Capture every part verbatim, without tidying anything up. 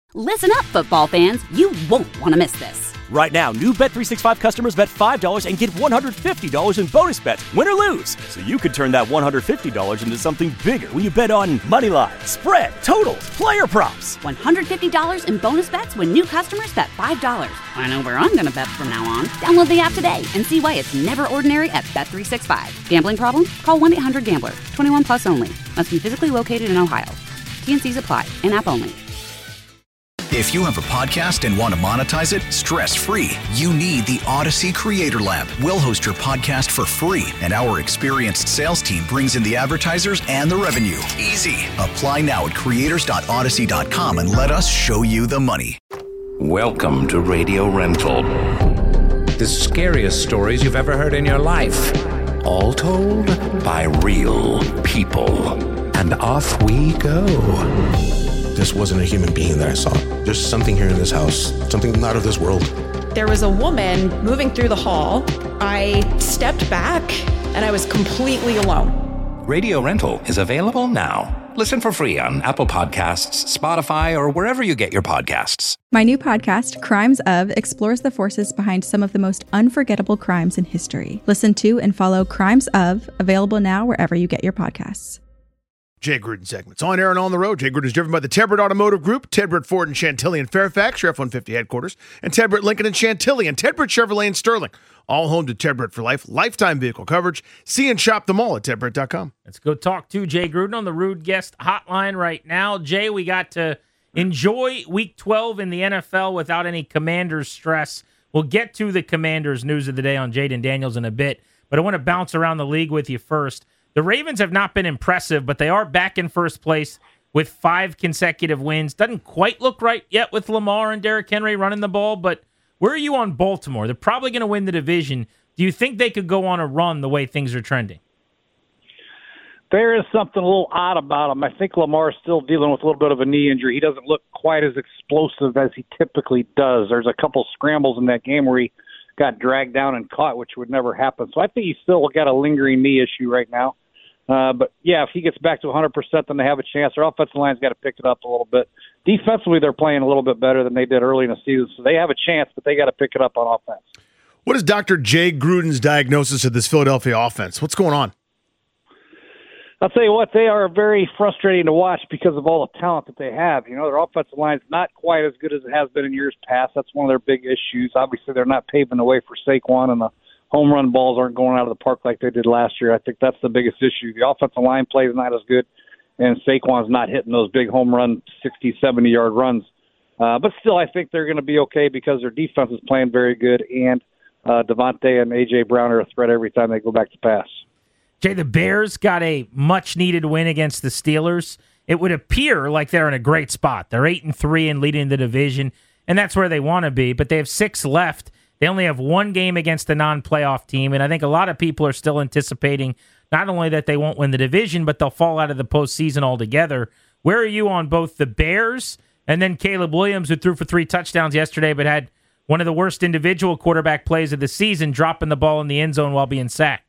Listen up, football fans. You won't want to miss this. Right now, new Bet three sixty-five customers bet five dollars and get one hundred fifty dollars in bonus bets, win or lose. So you could turn that one hundred fifty dollars into something bigger when you bet on money line, spread, totals, player props. one hundred fifty dollars in bonus bets when new customers bet five dollars. I know where I'm going to bet from now on. Download the app today and see why it's never ordinary at Bet three sixty-five. Gambling problem? Call one eight hundred gambler. twenty-one plus only. Must be physically located in Ohio. T and Cs apply. In-app only. If you have a podcast and want to monetize it stress-free, you need the Odyssey Creator Lab. We'll host your podcast for free, and our experienced sales team brings in the advertisers and the revenue. Easy. Apply now at creators dot odyssey dot com and let us show you the money. Welcome to Radio Rental. The scariest stories you've ever heard in your life. All told by real people. And off we go. This wasn't a human being that I saw. There's something here in this house, something not of this world. There was a woman moving through the hall. I stepped back and I was completely alone. Radio Rental is available now. Listen for free on Apple Podcasts, Spotify, or wherever you get your podcasts. My new podcast, Crimes Of, explores the forces behind some of the most unforgettable crimes in history. Listen to and follow Crimes Of, available now wherever you get your podcasts. Jay Gruden segments. On air and on the road. Jay Gruden is driven by the Tedbert Automotive Group, Tedbert Ford and Chantilly in Fairfax, your F one fifty headquarters, and Tedbert Lincoln and Chantilly, and Tedbert Chevrolet in Sterling. All home to Tedbert for life, lifetime vehicle coverage. See and shop them all at Tedbert dot com. Let's go talk to Jay Gruden on the Rude Guest Hotline right now. Jay, we got to enjoy Week twelve in the N F L without any Commanders stress. We'll get to the Commanders news of the day on Jaden Daniels in a bit, but I want to bounce around the league with you first. The Ravens have not been impressive, but they are back in first place with five consecutive wins. Doesn't quite look right yet with Lamar and Derrick Henry running the ball, but where are you on Baltimore? They're probably going to win the division. Do you think they could go on a run the way things are trending? There is something a little odd about him. I think Lamar's still dealing with a little bit of a knee injury. He doesn't look quite as explosive as he typically does. There's a couple scrambles in that game where he got dragged down and caught, which would never happen. So I think he's still got a lingering knee issue right now. Uh, but, yeah, if he gets back to one hundred percent, then they have a chance. Their offensive line's got to pick it up a little bit. Defensively, they're playing a little bit better than they did early in the season, so they have a chance, but they got to pick it up on offense. What is Doctor Jay Gruden's diagnosis of this Philadelphia offense? What's going on? I'll tell you what, they are very frustrating to watch because of all the talent that they have. You know, their offensive line's not quite as good as it has been in years past. That's one of their big issues. Obviously, they're not paving the way for Saquon, and the home run balls aren't going out of the park like they did last year. I think that's the biggest issue. The offensive line play is not as good, and Saquon's not hitting those big home run sixty, seventy-yard runs. Uh, but still, I think they're going to be okay because their defense is playing very good, and uh, Devontae and A J. Brown are a threat every time they go back to pass. Jay, the Bears got a much-needed win against the Steelers. It would appear like they're in a great spot. They're eight and three and leading the division, and that's where they want to be, but they have six left. They only have one game against a non-playoff team, and I think a lot of people are still anticipating not only that they won't win the division, but they'll fall out of the postseason altogether. Where are you on both the Bears and then Caleb Williams, who threw for three touchdowns yesterday but had one of the worst individual quarterback plays of the season, dropping the ball in the end zone while being sacked?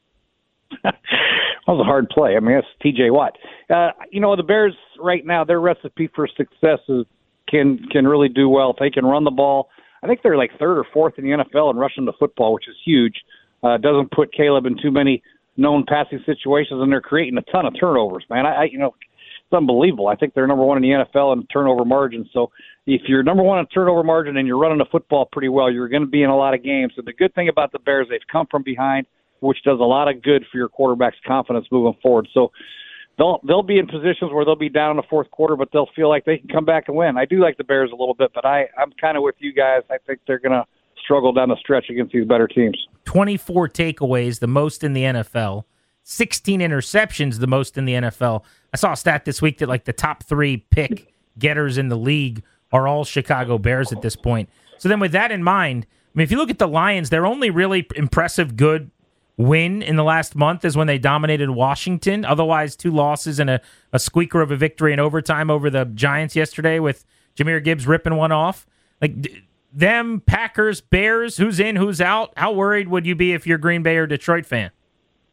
That was a hard play. I mean, that's T J Watt. Uh, you know, the Bears right now, their recipe for success is can can really do well. If they can run the ball, I think they're like third or fourth in the N F L in rushing the football, which is huge. Uh, doesn't put Caleb in too many known passing situations, and they're creating a ton of turnovers, man. I, I you know, it's unbelievable. I think they're number one in the N F L in turnover margin. So if you're number one in turnover margin and you're running the football pretty well, you're going to be in a lot of games. And the good thing about the Bears, they've come from behind, which does a lot of good for your quarterback's confidence moving forward. So they'll they'll be in positions where they'll be down in the fourth quarter, but they'll feel like they can come back and win. I do like the Bears a little bit, but I, I'm kind of with you guys. I think they're going to struggle down the stretch against these better teams. twenty-four takeaways, the most in the N F L. sixteen interceptions, the most in the N F L. I saw a stat this week that like the top three pick getters in the league are all Chicago Bears at this point. So then with that in mind, I mean, if you look at the Lions, their only really impressive good win in the last month is when they dominated Washington. Otherwise, two losses and a, a squeaker of a victory in overtime over the Giants yesterday with Jahmyr Gibbs ripping one off. Like d- them, Packers, Bears, who's in, who's out? How worried would you be if you're a Green Bay or Detroit fan?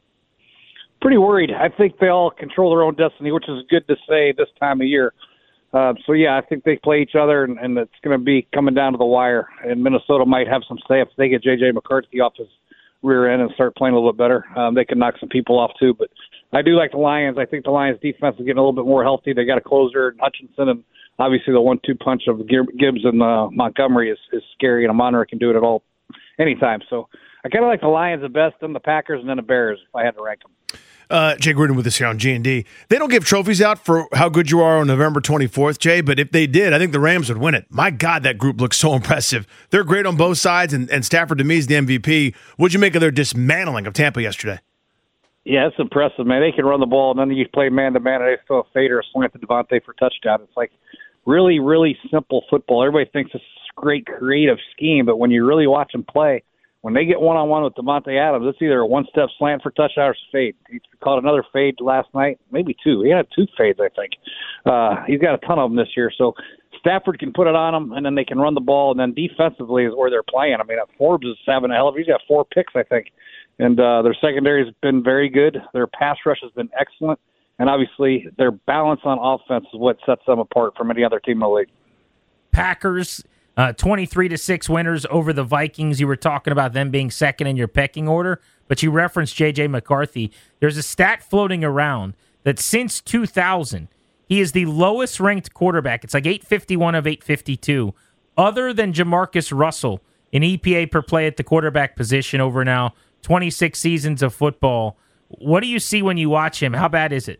Pretty worried. I think they all control their own destiny, which is good to say this time of year. Uh, so, yeah, I think they play each other, and, and it's going to be coming down to the wire. And Minnesota might have some say if they get J J McCarthy off his rear end and start playing a little bit better. Um, they can knock some people off, too. But I do like the Lions. I think the Lions' defense is getting a little bit more healthy. They got a closer, Hutchinson, and obviously the one two punch of Gibbs and uh, Montgomery is, is scary, and Amon-Ra can do it at all anytime. So I kind of like the Lions the best, then the Packers, and then the Bears if I had to rank them. Uh, Jay Gruden with us here on G and D. They don't give trophies out for how good you are on November twenty-fourth, Jay, but if they did, I think the Rams would win it. My God, that group looks so impressive. They're great on both sides, and, and Stafford, to me, is the M V P. What'd you make of their dismantling of Tampa yesterday? Yeah, it's impressive, man. They can run the ball, and then you play man-to-man, and they throw a fade or a slant to Devontae for a touchdown. It's like really, really simple football. Everybody thinks it's a great creative scheme, but when you really watch them play, when they get one-on-one with Devontae Adams, it's either a one-step slant for touchdown or fade. He caught another fade last night, maybe two. He had two fades, I think. Uh, he's got a ton of them this year. So Stafford can put it on them, and then they can run the ball, and then defensively is where they're playing. I mean, Forbes is having a hell of – he's got four picks, I think. And uh, their secondary has been very good. Their pass rush has been excellent. And obviously their balance on offense is what sets them apart from any other team in the league. Packers – Uh, twenty-three to six winners over the Vikings. You were talking about them being second in your pecking order, but you referenced J J McCarthy. There's a stat floating around that since two thousand, he is the lowest ranked quarterback. It's like eight fifty-one of eight fifty-two, other than Jamarcus Russell in E P A per play at the quarterback position over now twenty-six seasons of football. What do you see when you watch him? How bad is it?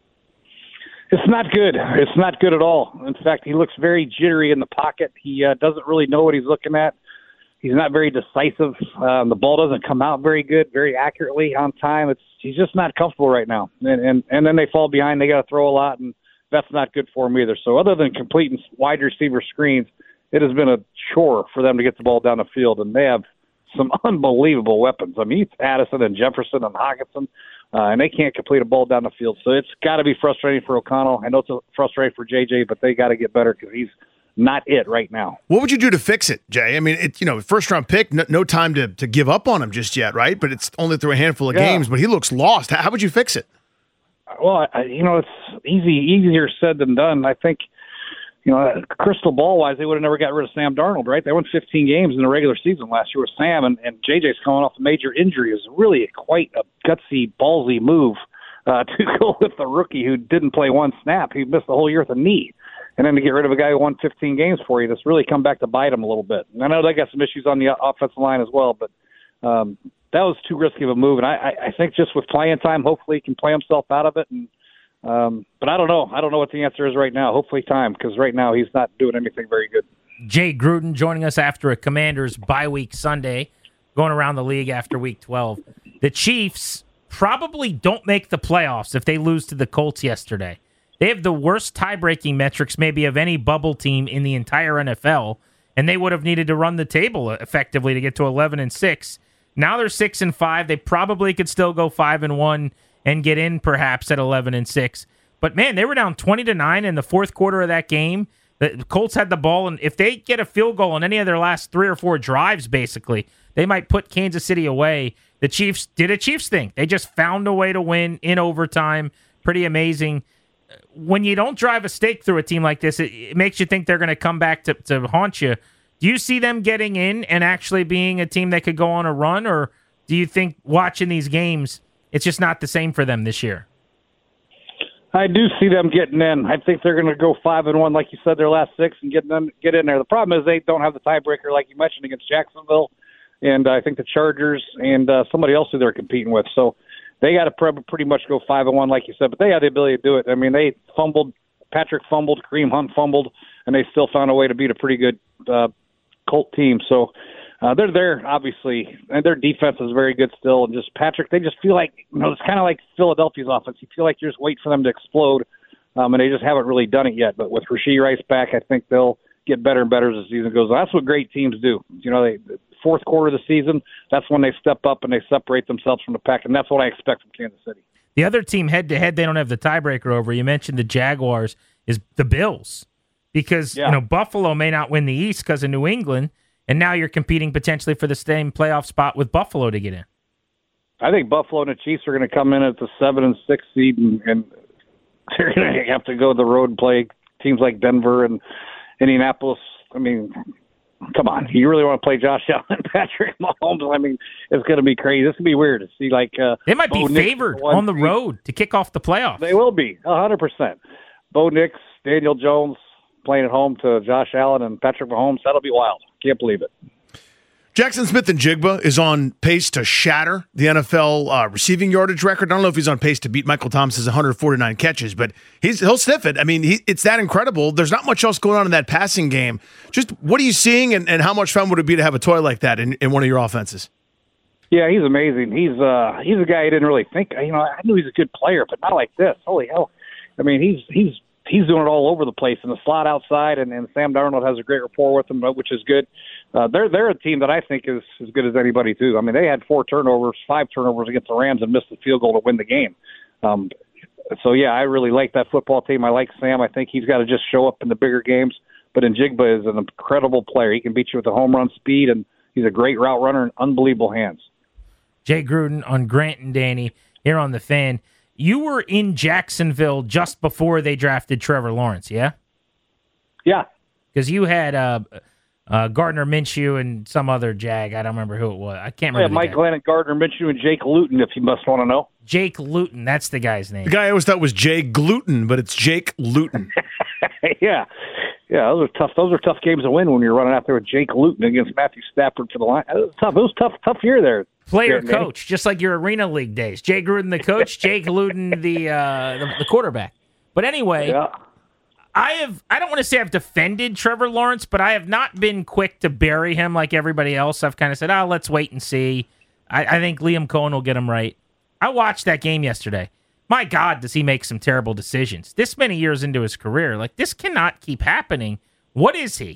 It's not good. It's not good at all. In fact, he looks very jittery in the pocket. He uh, doesn't really know what he's looking at. He's not very decisive. Um, the ball doesn't come out very good, very accurately on time. It's he's just not comfortable right now. And and, and then they fall behind. They got to throw a lot, and that's not good for him either. So other than completing wide receiver screens, it has been a chore for them to get the ball down the field, and they have some unbelievable weapons. I mean, it's Addison and Jefferson and Hockenson. Uh, and they can't complete a ball down the field. So it's got to be frustrating for O'Connell. I know it's frustrating for J J, but they got to get better because he's not it right now. What would you do to fix it, Jay? I mean, it, you know, first-round pick, no, no time to, to give up on him just yet, right? But it's only through a handful of yeah. games, but he looks lost. How, how would you fix it? Well, I, you know, it's easy, easier said than done. I think, you know, crystal ball-wise, they would have never got rid of Sam Darnold, right? They won fifteen games in the regular season last year with Sam, and, and J J's coming off a major injury. It was really quite a gutsy, ballsy move uh, to go with the rookie who didn't play one snap. He missed the whole year with a knee. And then to get rid of a guy who won fifteen games for you, that's really come back to bite him a little bit. And I know they got some issues on the offensive line as well, but um, that was too risky of a move. And I, I think just with playing time, hopefully he can play himself out of it. And Um, but I don't know. I don't know what the answer is right now. Hopefully time, because right now he's not doing anything very good. Jay Gruden joining us after a Commanders bye week Sunday, going around the league after week twelve. The Chiefs probably don't make the playoffs if they lose to the Colts yesterday. They have the worst tie-breaking metrics maybe of any bubble team in the entire N F L, and they would have needed to run the table effectively to get to eleven and six. Now they're six and five. They probably could still go five and one and get in perhaps at eleven and six. But man, they were down twenty to nine in the fourth quarter of that game. The Colts had the ball, and if they get a field goal on any of their last three or four drives, basically, they might put Kansas City away. The Chiefs did a Chiefs thing. They just found a way to win in overtime. Pretty amazing. When you don't drive a stake through a team like this, it, it makes you think they're going to come back to, to haunt you. Do you see them getting in and actually being a team that could go on a run, or do you think watching these games, it's just not the same for them this year? I do see them getting in. I think they're going to go five and one, like you said, their last six, and get them get in there. The problem is they don't have the tiebreaker, like you mentioned, against Jacksonville, and uh, I think the Chargers and uh, somebody else who they're competing with. So they got to pre- pretty much go five and one, like you said. But they have the ability to do it. I mean, they fumbled, Patrick fumbled, Kareem Hunt fumbled, and they still found a way to beat a pretty good uh, Colt team. So. Uh, they're there, obviously, and their defense is very good still. And just Patrick, they just feel like, you know, it's kind of like Philadelphia's offense. You feel like you just wait for them to explode, um, and they just haven't really done it yet. But with Rashee Rice back, I think they'll get better and better as the season goes on. That's what great teams do. You know, they, the fourth quarter of the season, that's when they step up and they separate themselves from the pack, and that's what I expect from Kansas City. The other team head-to-head they don't have the tiebreaker over, you mentioned the Jaguars, is the Bills. Because, yeah. you know, Buffalo may not win the East because of New England, and now you're competing potentially for the same playoff spot with Buffalo to get in. I think Buffalo and the Chiefs are going to come in at the seven and six seed, and, and they're going to have to go the road and play teams like Denver and Indianapolis. I mean, come on. You really want to play Josh Allen and Patrick Mahomes? I mean, it's going to be crazy. It's going to be weird to see, like... Uh, they might Bo be Nix favored on the road to kick off the playoffs. They will be, one hundred percent. Bo Nix, Daniel Jones playing at home to Josh Allen and Patrick Mahomes. That'll be wild. Can't believe it. Jackson Smith-Njigba is on pace to shatter the N F L uh, receiving yardage record. I don't know if he's on pace to beat Michael Thomas's one hundred forty-nine catches, but he's he'll sniff it. I mean, he, it's that incredible. There's not much else going on in that passing game. Just what are you seeing, and, and how much fun would it be to have a toy like that in, in one of your offenses? Yeah, he's amazing. He's uh, he's a guy I didn't really think. You know, I knew he's a good player, but not like this. Holy hell! I mean, he's he's he's doing it all over the place in the slot outside, and, and Sam Darnold has a great rapport with him, which is good. Uh, they're they're a team that I think is as good as anybody too. I mean, they had four turnovers, five turnovers against the Rams, and missed the field goal to win the game. Um, so yeah, I really like that football team. I like Sam. I think he's got to just show up in the bigger games. But Njigba is an incredible player. He can beat you with the home run speed, and he's a great route runner and unbelievable hands. Jay Gruden on Grant and Danny here on The Fan. You were in Jacksonville just before they drafted Trevor Lawrence, yeah? Yeah. Because you had uh, uh, Gardner Minshew and some other Jag. I don't remember who it was. I can't remember. Yeah, Mike Glenn and Gardner Minshew and Jake Luton, if you must want to know. Jake Luton, that's the guy's name. The guy I always thought was Jay Gluten, but it's Jake Luton. yeah. Yeah, those are tough. Those are tough games to win when you're running out there with Jake Luton against Matthew Stafford for the line. It was tough. It was tough, tough year there. Player coach, just like your Arena League days. Jay Gruden, the coach. Jake Luton, the, uh, the the quarterback. But anyway, yeah. I have. I don't want to say I've defended Trevor Lawrence, but I have not been quick to bury him like everybody else. I've kind of said, "Oh, let's wait and see." I, I think Liam Cohen will get him right. I watched that game yesterday. My God, does he make some terrible decisions? This many years into his career, like this cannot keep happening. What is he?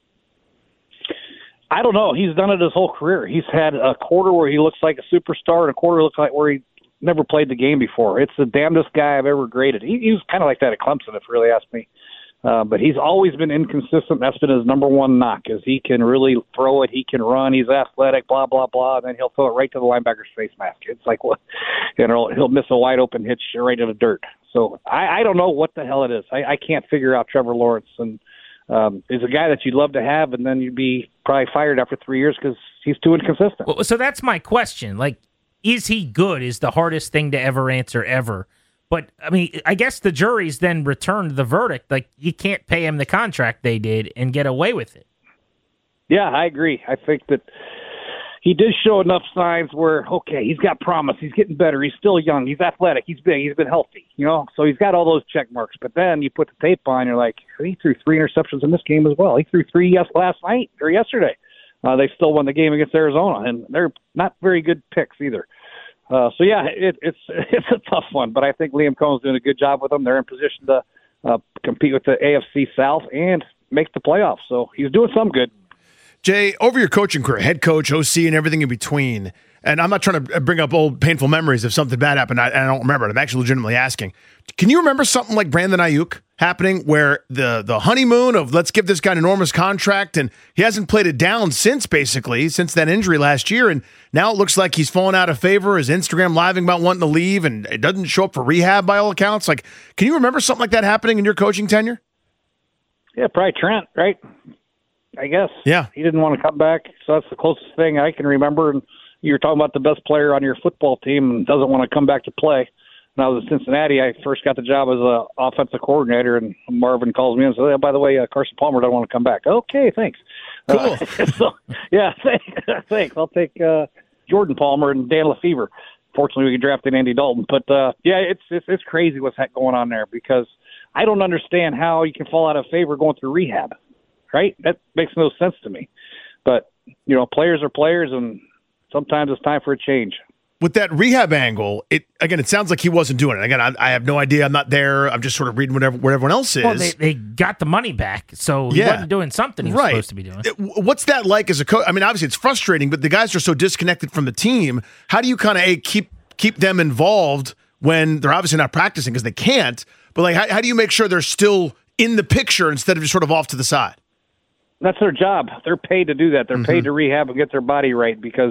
I don't know. He's done it his whole career. He's had a quarter where he looks like a superstar and a quarter looks like where he never played the game before. It's the damnedest guy I've ever graded. He, he was kind of like that at Clemson, if you really ask me. Uh, but he's always been inconsistent. That's been his number one knock, is he can really throw it. He can run. He's athletic, blah, blah, blah. And then he'll throw it right to the linebacker's face mask. It's like, what, you know, he'll miss a wide open hitch right in the dirt. So I, I don't know what the hell it is. I, I can't figure out Trevor Lawrence. And um, is a guy that you'd love to have, and then you'd be probably fired after three years because he's too inconsistent. Well, so that's my question. Like, is he good is the hardest thing to ever answer ever. But, I mean, I guess the jury's then returned the verdict. Like, you can't pay him the contract they did and get away with it. Yeah, I agree. I think that he did show enough signs where, okay, he's got promise. He's getting better. He's still young. He's athletic. He's big. He's been healthy, you know? So he's got all those check marks. But then you put the tape on, you're like, he threw three interceptions in this game as well. He threw three yes last night or yesterday. Uh, they still won the game against Arizona, and they're not very good picks either. Uh, so, yeah, it, it's it's a tough one, but I think Liam Cohen's doing a good job with them. They're in position to uh, compete with the A F C South and make the playoffs. So he's doing some good. Jay, over your coaching career, head coach, O C, and everything in between, and I'm not trying to bring up old painful memories if something bad happened, I, and I don't remember it. I'm actually legitimately asking. Can you remember something like Brandon Ayuk happening where the the honeymoon of let's give this guy an enormous contract, and he hasn't played it down since, basically, since that injury last year, and now it looks like he's fallen out of favor. His Instagram living about wanting to leave, and it doesn't show up for rehab by all accounts. Like, can you remember something like that happening in your coaching tenure? Yeah, probably Trent, right? I guess. Yeah. He didn't want to come back, so that's the closest thing I can remember. And you're talking about the best player on your football team and doesn't want to come back to play. When I was in Cincinnati, I first got the job as an offensive coordinator, and Marvin calls me and says, oh, by the way, uh, Carson Palmer doesn't want to come back. Okay, thanks. Cool. Uh, so, yeah, thanks. thanks. I'll take uh, Jordan Palmer and Dan Lefevre. Fortunately, we drafted Andy Dalton. But, uh, yeah, it's, it's it's crazy what's going on there because I don't understand how you can fall out of favor going through rehab, right? That makes no sense to me. But, you know, players are players, and sometimes it's time for a change. With that rehab angle, it again, it sounds like he wasn't doing it. Again, I, I have no idea. I'm not there. I'm just sort of reading whatever what everyone else is. Well, they, they got the money back, so he yeah. wasn't doing something he was right. supposed to be doing. What's that like as a coach? I mean, obviously it's frustrating, but the guys are so disconnected from the team. How do you kind of a keep keep them involved when they're obviously not practicing because they can't? But like, how, how do you make sure they're still in the picture instead of just sort of off to the side? That's their job. They're paid to do that. They're mm-hmm. paid to rehab and get their body right because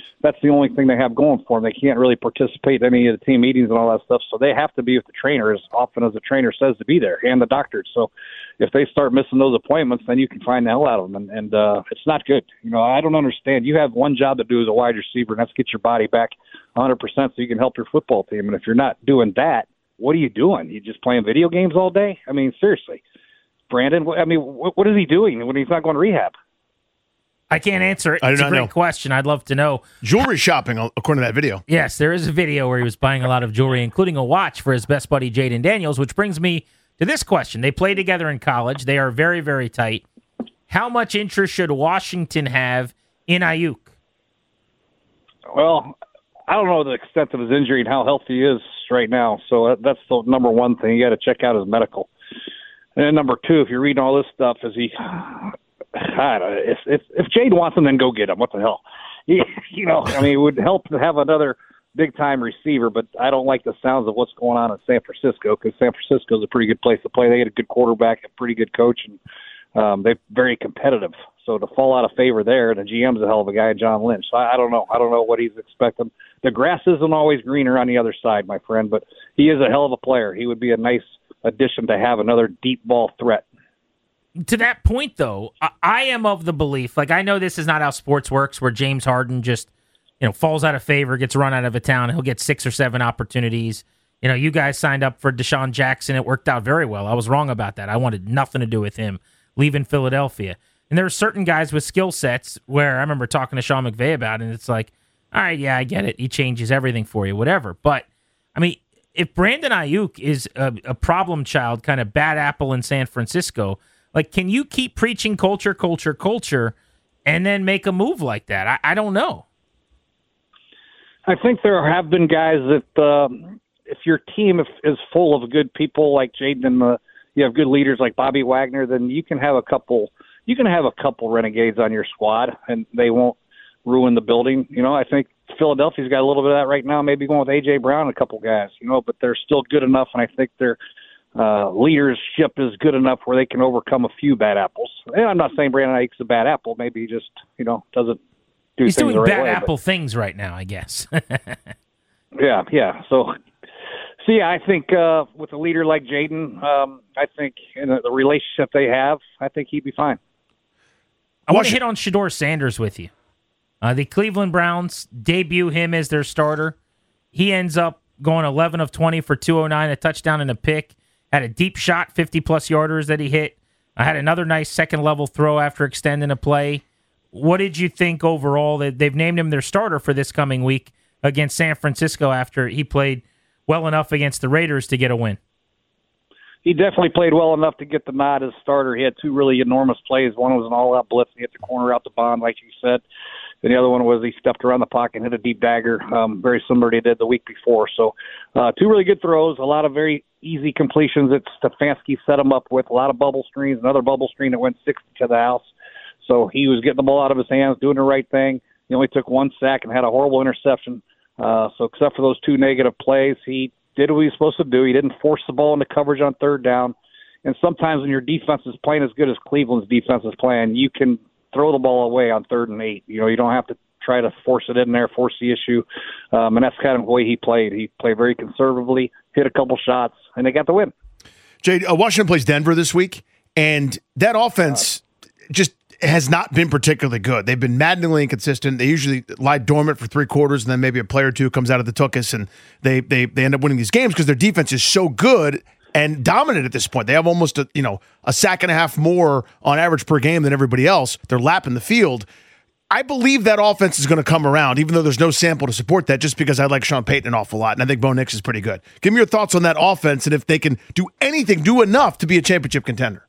that's the only thing they have going for them. They can't really participate in any of the team meetings and all that stuff, so they have to be with the trainer as often as the trainer says to be there, and the doctors. So if they start missing those appointments, then you can find the hell out of them, and, and uh, it's not good. You know, I don't understand. You have one job to do as a wide receiver, and that's get your body back one hundred percent so you can help your football team. And if you're not doing that, what are you doing? You just playing video games all day? I mean, seriously. Brandon, I mean, what, what is he doing when he's not going to rehab? I can't answer it. I do it's a not great know. question. I'd love to know. Jewelry shopping, according to that video. Yes, there is a video where he was buying a lot of jewelry, including a watch for his best buddy, Jaden Daniels, which brings me to this question. They played together in college. They are very, very tight. How much interest should Washington have in Ayuk? Well, I don't know the extent of his injury and how healthy he is right now, so that's the number one thing. You got to check out his medical. And then number two, if you're reading all this stuff, is he... I don't know, if if, if Jade wants him, then go get him. What the hell? He, you know, I mean, it would help to have another big-time receiver, but I don't like the sounds of what's going on in San Francisco because San Francisco is a pretty good place to play. They get a good quarterback, a pretty good coach, and um, they're very competitive. So to fall out of favor there, the G M's a hell of a guy, John Lynch. So I, I don't know. I don't know what he's expecting. The grass isn't always greener on the other side, my friend, but he is a hell of a player. He would be a nice addition to have another deep ball threat. To that point, though, I, I am of the belief, like I know this is not how sports works, where James Harden just, you know, falls out of favor, gets run out of a town, he'll get six or seven opportunities. You know, you guys signed up for Deshaun Jackson. It worked out very well. I was wrong about that. I wanted nothing to do with him leaving Philadelphia. And there are certain guys with skill sets where I remember talking to Sean McVay about it, and it's like, all right, yeah, I get it. He changes everything for you, whatever. But, I mean, if Brandon Ayuk is a, a problem child, kind of bad apple in San Francisco, like, can you keep preaching culture, culture, culture, and then make a move like that? I, I don't know. I think there have been guys that um, if your team is full of good people like Jaden and the, you have good leaders like Bobby Wagner, then you can have a couple you can have a couple renegades on your squad, and they won't ruin the building. You know, I think Philadelphia's got a little bit of that right now, maybe going with A J Brown and a couple guys, you know, but they're still good enough, and I think they're Uh, leadership is good enough where they can overcome a few bad apples. And I'm not saying Brandon Ayuk's a bad apple. Maybe he just, you know, doesn't do He's things doing the right bad way, apple things right now, I guess. yeah, yeah. So, so yeah, I think uh, with a leader like Jaden, um, I think in the, the relationship they have, I think he'd be fine. I want to hit on Shedeur Sanders with you. Uh, the Cleveland Browns debut him as their starter. He ends up going eleven of twenty for two oh nine, a touchdown and a pick. Had a deep shot, fifty-plus yarders that he hit. I had another nice second-level throw after extending a play. What did you think overall? They've named him their starter for this coming week against San Francisco after he played well enough against the Raiders to get a win. He definitely played well enough to get the nod as starter. He had two really enormous plays. One was an all-out blitz. He hit the corner out the bond, like you said. And the other one was he stepped around the pocket and hit a deep dagger, um, very similar to he did the week before. So uh, two really good throws, a lot of very easy completions that Stefanski set him up with, a lot of bubble screens, another bubble screen that went sixty to the house. So he was getting the ball out of his hands, doing the right thing. He only took one sack and had a horrible interception. Uh, so except for those two negative plays, he did what he was supposed to do. He didn't force the ball into coverage on third down. And sometimes when your defense is playing as good as Cleveland's defense is playing, you can throw the ball away on third and eight. You know, you don't have to try to force it in there, force the issue. Um, and that's kind of the way he played. He played very conservatively, hit a couple shots, and they got the win. Jade, uh, Washington plays Denver this week, and that offense uh, just has not been particularly good. They've been maddeningly inconsistent. They usually lie dormant for three quarters, and then maybe a player or two comes out of the tuchus, and they they they end up winning these games because their defense is so good and dominant at this point. They have almost a, you know, a sack and a half more on average per game than everybody else. They're lapping the field. I believe that offense is going to come around, even though there's no sample to support that, just because I like Sean Payton an awful lot, and I think Bo Nix is pretty good. Give me your thoughts on that offense and if they can do anything, do enough to be a championship contender.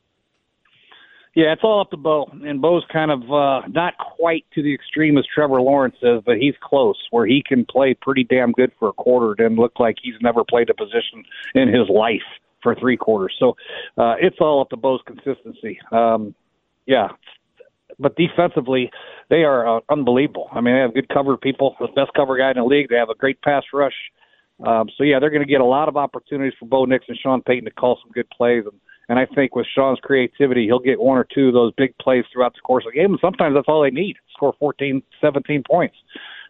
Yeah, it's all up to Bo, and Bo's kind of uh, not quite to the extreme as Trevor Lawrence is, but he's close, where he can play pretty damn good for a quarter and look like he's never played a position in his life for three quarters. So uh, it's all up to Bo's consistency. Um, yeah, but defensively, they are uh, unbelievable. I mean, they have good cover people, the best cover guy in the league. They have a great pass rush. Um, so, yeah, they're going to get a lot of opportunities for Bo Nix and Sean Payton to call some good plays. And, and I think with Sean's creativity, he'll get one or two of those big plays throughout the course of the game. And sometimes that's all they need, score fourteen, seventeen points.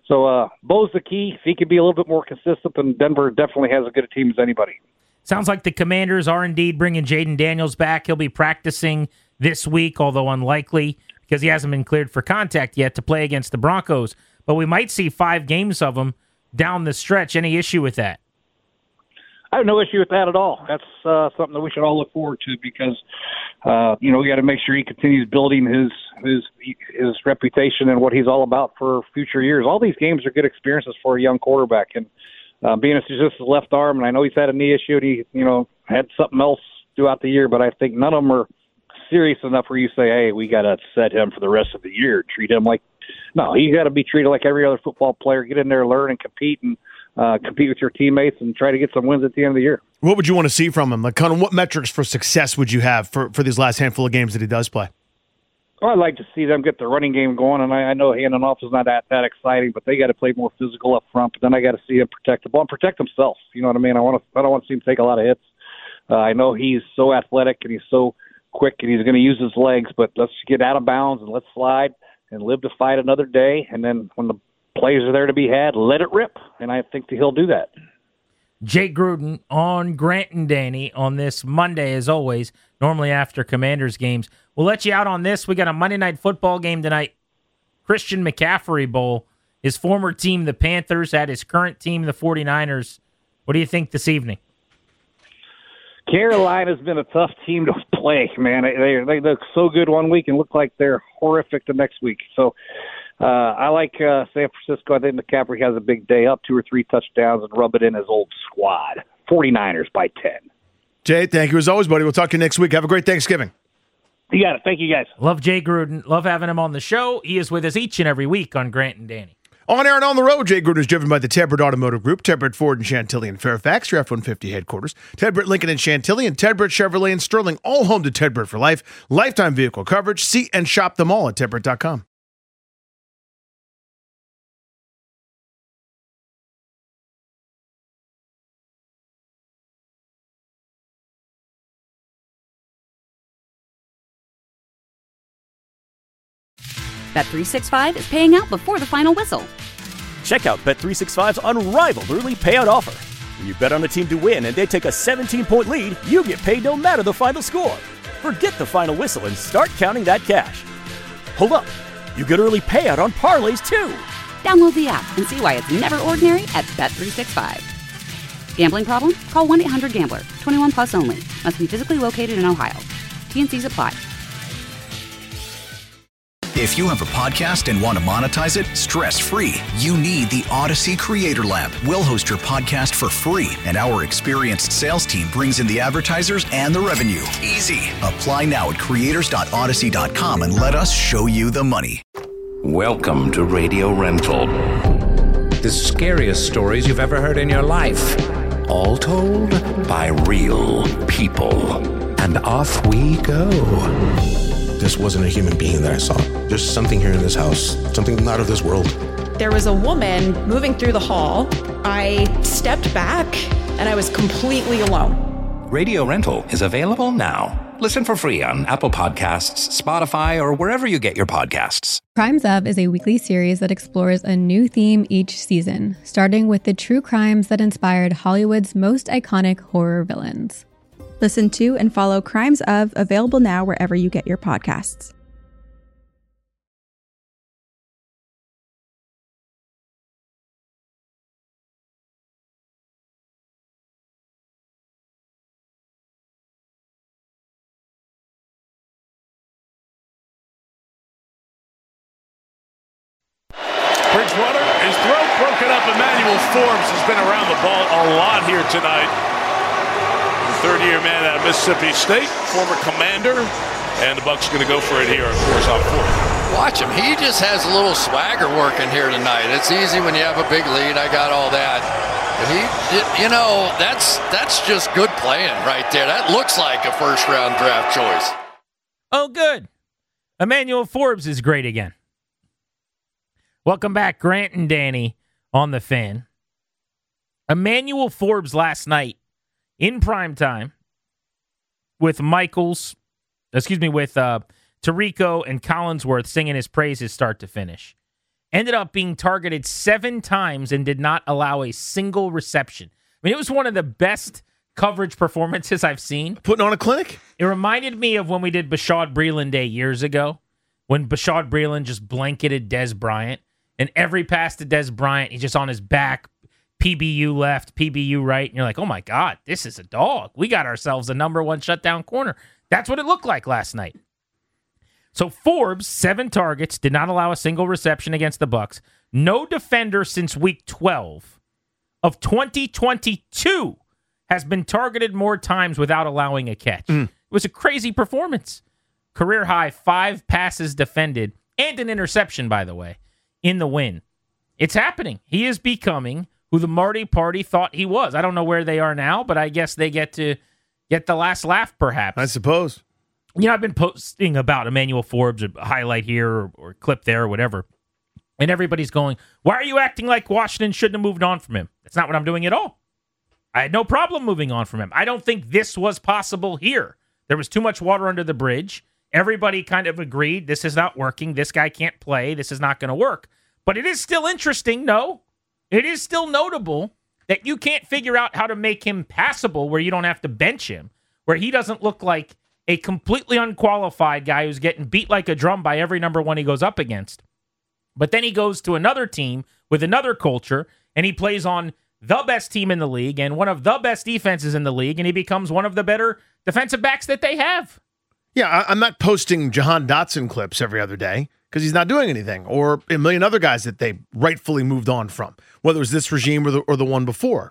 So uh, Bo's the key. If he could be a little bit more consistent, then Denver definitely has as good a team as anybody. Sounds like the Commanders are indeed bringing Jaden Daniels back. He'll be practicing this week, although unlikely because he hasn't been cleared for contact yet to play against the Broncos. But we might see five games of him down the stretch. Any issue with that? I have no issue with that at all. That's uh, something that we should all look forward to because, uh, you know, we got to make sure he continues building his his his reputation and what he's all about for future years. All these games are good experiences for a young quarterback, and uh, being it's just his left arm, and I know he's had a knee issue, and he, you know, had something else throughout the year, but I think none of them are serious enough where you say, hey, we got to set him for the rest of the year, treat him like, no, he's got to be treated like every other football player, get in there, learn, and compete, and uh, compete with your teammates and try to get some wins at the end of the year. What would you want to see from him? Like, kind of what metrics for success would you have for, for these last handful of games that he does play? Well, I'd like to see them get the running game going, and I, I know handing off is not that, that exciting, but they got to play more physical up front. But then I got to see him protect the ball and protect himself. You know what I mean? I want to. I don't want to see him take a lot of hits. Uh, I know he's so athletic and he's so quick, and he's going to use his legs. But let's get out of bounds and let's slide and live to fight another day. And then when the plays are there to be had, let it rip. And I think that he'll do that. Jake Gruden on Grant and Danny on this Monday, as always, normally after Commanders games. We'll let you out on this. We got a Monday Night Football game tonight. Christian McCaffrey Bowl. His former team, the Panthers, at his current team, the 49ers. What do you think this evening? Carolina's been a tough team to play, man. They they look so good one week and look like they're horrific the next week. So uh, I like uh, San Francisco. I think McCaffrey has a big day, up two or three touchdowns and rub it in his old squad. 49ers by ten. Jay, thank you as always, buddy. We'll talk to you next week. Have a great Thanksgiving. You got it. Thank you, guys. Love Jay Gruden. Love having him on the show. He is with us each and every week on Grant and Danny. On air and on the road, Jay Gruden is driven by the Tedbert Automotive Group, Tedbert Ford and Chantilly in Fairfax, your F one fifty headquarters, Tedbert Lincoln and Chantilly, and Tedbert Chevrolet in Sterling, all home to Tedbert for life. Lifetime vehicle coverage. See and shop them all at Tedbert dot com. Bet three sixty-five is paying out before the final whistle. Check out Bet three sixty-five's unrivaled early payout offer. When you bet on a team to win and they take a seventeen-point lead, you get paid no matter the final score. Forget the final whistle and start counting that cash. Hold up. You get early payout on parlays, too. Download the app and see why it's never ordinary at Bet three sixty-five. Gambling problem? Call one eight hundred gambler. twenty-one plus only. Must be physically located in Ohio. T N Cs apply. If you have a podcast and want to monetize it stress-free, you need the Odyssey Creator Lab. We'll host your podcast for free, and our experienced sales team brings in the advertisers and the revenue. Easy. Apply now at creators dot odyssey dot com and let us show you the money. Welcome to Radio Rental. The scariest stories you've ever heard in your life. All told by real people. And off we go. This wasn't a human being that I saw. There's something here in this house, something not of this world. There was a woman moving through the hall. I stepped back and I was completely alone. Radio Rental is available now. Listen for free on Apple Podcasts, Spotify, or wherever you get your podcasts. Crimes Of is a weekly series that explores a new theme each season, starting with the true crimes that inspired Hollywood's most iconic horror villains. Listen to and follow Crimes Of, available now wherever you get your podcasts. Bridgewater, his throat broken up. Emmanuel Forbes has been around the ball a lot here tonight. Third-year man out of Mississippi State, former commander, and the Bucs going to go for it here, of course, on fourth. Watch him. He just has a little swagger working here tonight. It's easy when you have a big lead. I got all that. But he, you know, that's that's just good playing right there. That looks like a first-round draft choice. Oh, good. Emmanuel Forbes is great again. Welcome back, Grant and Danny on The Fan. Emmanuel Forbes last night, in prime time, with Michaels, excuse me, with uh, Tirico and Collinsworth singing his praises start to finish. ended up being targeted seven times and did not allow a single reception. I mean, it was one of the best coverage performances I've seen. Putting on a clinic? It reminded me of when we did Bashaud Breeland Day years ago, when Bashaud Breeland just blanketed Des Bryant, and every pass to Des Bryant, he's just on his back, P B U left, P B U right, and you're like, oh my God, this is a dog. We got ourselves a number one shutdown corner. That's what it looked like last night. So Forbes, seven targets, did not allow a single reception against the Bucs. No defender since week twelve of twenty twenty-two has been targeted more times without allowing a catch. Mm. It was a crazy performance. Career high, five passes defended, and an interception, by the way, in the win. It's happening. He is becoming who the Marty Party thought he was. I don't know where they are now, but I guess they get to get the last laugh, perhaps. I suppose. You know, I've been posting about Emmanuel Forbes, a highlight here or, or a clip there or whatever, and everybody's going, why are you acting like Washington shouldn't have moved on from him? That's not what I'm doing at all. I had no problem moving on from him. I don't think this was possible here. There was too much water under the bridge. Everybody kind of agreed this is not working. This guy can't play. This is not going to work. But it is still interesting, no. It is still notable that you can't figure out how to make him passable where you don't have to bench him, where he doesn't look like a completely unqualified guy who's getting beat like a drum by every number one he goes up against. But then he goes to another team with another culture, and he plays on the best team in the league and one of the best defenses in the league, and he becomes one of the better defensive backs that they have. Yeah, I'm not posting Jahan Dotson clips every other day because he's not doing anything, or a million other guys that they rightfully moved on from, whether it was this regime or the, or the one before.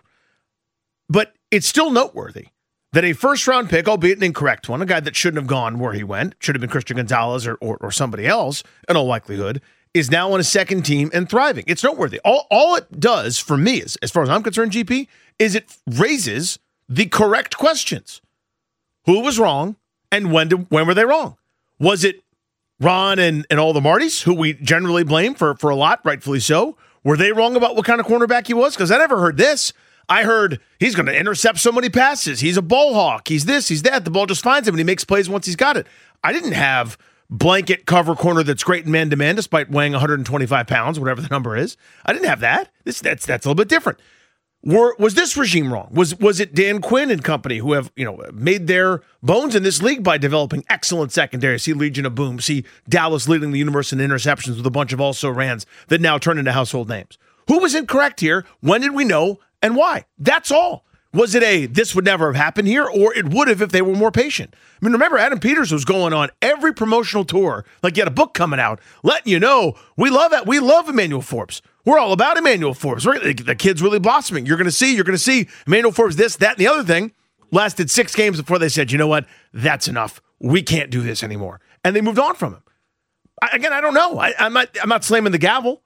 But it's still noteworthy that a first-round pick, albeit an incorrect one, a guy that shouldn't have gone where he went, should have been Christian Gonzalez or, or, or somebody else, in all likelihood, is now on a second team and thriving. It's noteworthy. All, all it does for me, is, as far as I'm concerned, G P, is it raises the correct questions. Who was wrong, and when did, when were they wrong? Was it Ron and, and all the Martys, who we generally blame for, for a lot, rightfully so? Were they wrong about what kind of cornerback he was? Because I never heard this. I heard he's going to intercept so many passes. He's a ball hawk. He's this, he's that. The ball just finds him, and he makes plays once he's got it. I didn't have blanket cover corner that's great in man-to-man despite weighing one hundred twenty-five pounds, whatever the number is. I didn't have that. This, that's, that's a little bit different. Were, was this regime wrong? Was was it Dan Quinn and company who have, you know, made their bones in this league by developing excellent secondary? See Legion of Boom. See Dallas leading the universe in interceptions with a bunch of also-rans that now turn into household names. Who was incorrect here? When did we know? And why? That's all. Was it a, this would never have happened here, or it would have if they were more patient? I mean, remember, Adam Peters was going on every promotional tour, like he had a book coming out, letting you know, we love it. We love Emmanuel Forbes. We're all about Emmanuel Forbes. We're, the kid's really blossoming. You're going to see, you're going to see Emmanuel Forbes, this, that, and the other thing. Lasted six games before they said, you know what? That's enough. We can't do this anymore. And they moved on from him. I, again, I don't know. I, I'm not, I'm not slamming the gavel.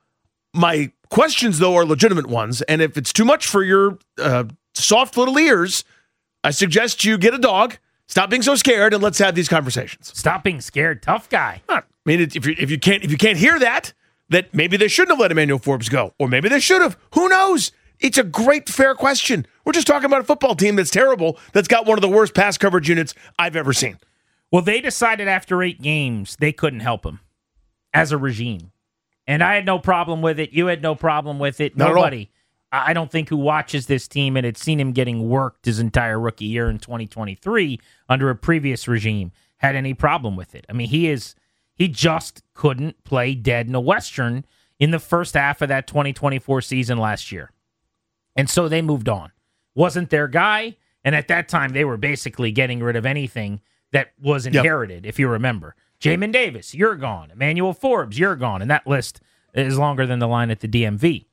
My questions, though, are legitimate ones. And if it's too much for your uh, soft little ears, I suggest you get a dog, stop being so scared, and let's have these conversations. Stop being scared, tough guy. Huh. I mean, if you if you can't if you can't hear that, that maybe they shouldn't have let Emmanuel Forbes go, or maybe they should have. Who knows? It's a great, fair question. We're just talking about a football team that's terrible, that's got one of the worst pass coverage units I've ever seen. Well, they decided after eight games they couldn't help him as a regime. And I had no problem with it. You had no problem with it. Not Nobody, I don't think, who watches this team and had seen him getting worked his entire rookie year in twenty twenty-three under a previous regime had any problem with it. I mean, he is he just couldn't play dead in a Western in the first half of that twenty twenty-four season last year. And so they moved on. Wasn't their guy, and at that time they were basically getting rid of anything that was inherited, yep. If you remember. Jamin Davis, you're gone. Emmanuel Forbes, you're gone. And that list is longer than the line at the D M V.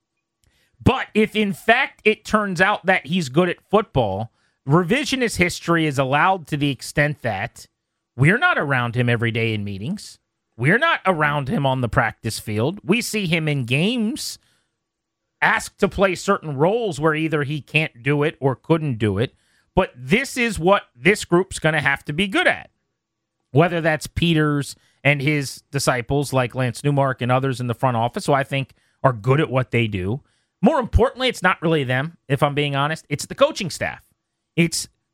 But if, in fact, it turns out that he's good at football, revisionist history is allowed to the extent that we're not around him every day in meetings. We're not around him on the practice field. We see him in games asked to play certain roles where either he can't do it or couldn't do it. But this is what this group's going to have to be good at. Whether that's Peters and his disciples like Lance Newmark and others in the front office, who I think are good at what they do. More importantly, it's not really them, if I'm being honest. It's the coaching staff. It's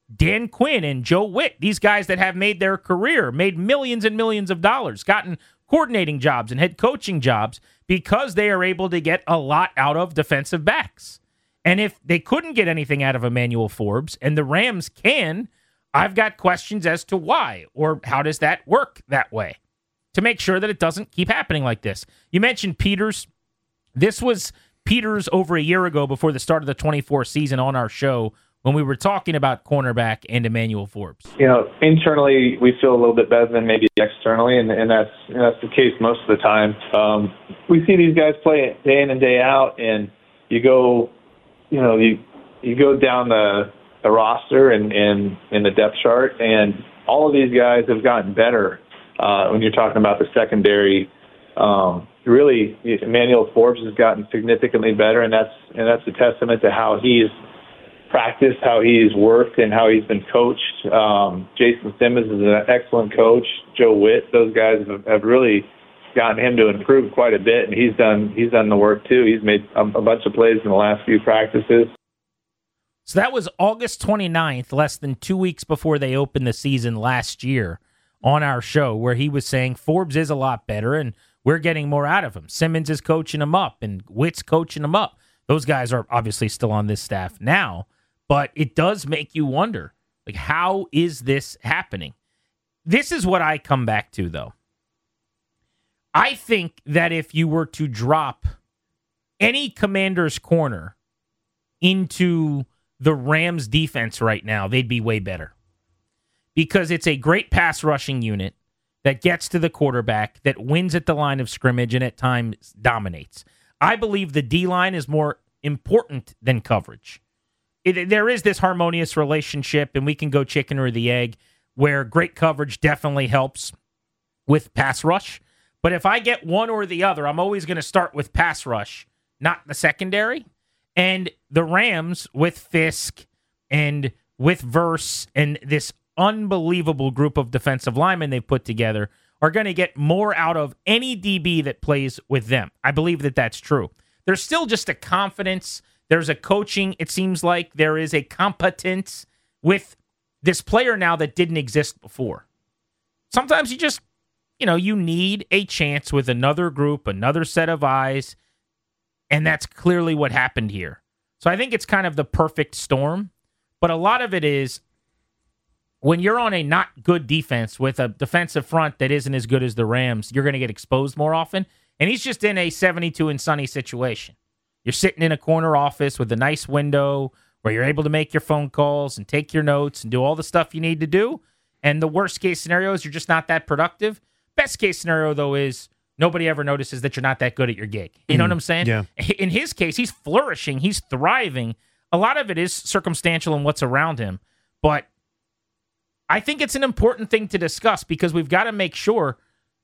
Dan Quinn and Joe Witt, these guys that have made their career, made millions and millions of dollars, gotten coordinating jobs and head coaching jobs because they are able to get a lot out of defensive backs. And if they couldn't get anything out of Emmanuel Forbes and the Rams can, I've got questions as to why, or how does that work that way to make sure that it doesn't keep happening like this. You mentioned Peters. This was Peters over a year ago before the start of the twenty-four season on our show when we were talking about cornerback and Emmanuel Forbes. You know, internally we feel a little bit better than maybe externally, and, and that's and that's the case most of the time. Um, we see these guys play day in and day out, and you go, you know, you you go down the, the roster and in in the depth chart, and all of these guys have gotten better. Uh, when you're talking about the secondary, um, really, Emmanuel Forbes has gotten significantly better, and that's and that's a testament to how he's practiced, how he's worked, and how he's been coached. Um, Jason Simmons is an excellent coach. Joe Witt, those guys have, have really gotten him to improve quite a bit, and he's done he's done the work too. He's made a, a bunch of plays in the last few practices. So that was August twenty-ninth, less than two weeks before they opened the season last year on our show, where he was saying Forbes is a lot better and we're getting more out of him. Simmons is coaching him up and Witt's coaching him up. Those guys are obviously still on this staff now. But it does make you wonder, like, how is this happening? This is what I come back to, though. I think that if you were to drop any Commander's corner into the Rams defense right now, they'd be way better. Because it's a great pass rushing unit that gets to the quarterback, that wins at the line of scrimmage, and at times dominates. I believe the D-line is more important than coverage. It, there is this harmonious relationship, and we can go chicken or the egg, where great coverage definitely helps with pass rush. But if I get one or the other, I'm always going to start with pass rush, not the secondary. And the Rams, with Fisk and with Verse and this unbelievable group of defensive linemen they've put together, are going to get more out of any D B that plays with them. I believe that that's true. There's still just a confidence. There's a coaching. It seems like there is a competence with this player now that didn't exist before. Sometimes you just, you know, you need a chance with another group, another set of eyes, and that's clearly what happened here. So I think it's kind of the perfect storm, but a lot of it is when you're on a not good defense with a defensive front that isn't as good as the Rams, you're going to get exposed more often, and he's just in a seventy-two and sunny situation. You're sitting in a corner office with a nice window where you're able to make your phone calls and take your notes and do all the stuff you need to do. And the worst case scenario is you're just not that productive. Best case scenario, though, is nobody ever notices that you're not that good at your gig. You know mm, what I'm saying? Yeah. In his case, he's flourishing. He's thriving. A lot of it is circumstantial in what's around him. But I think it's an important thing to discuss because we've got to make sure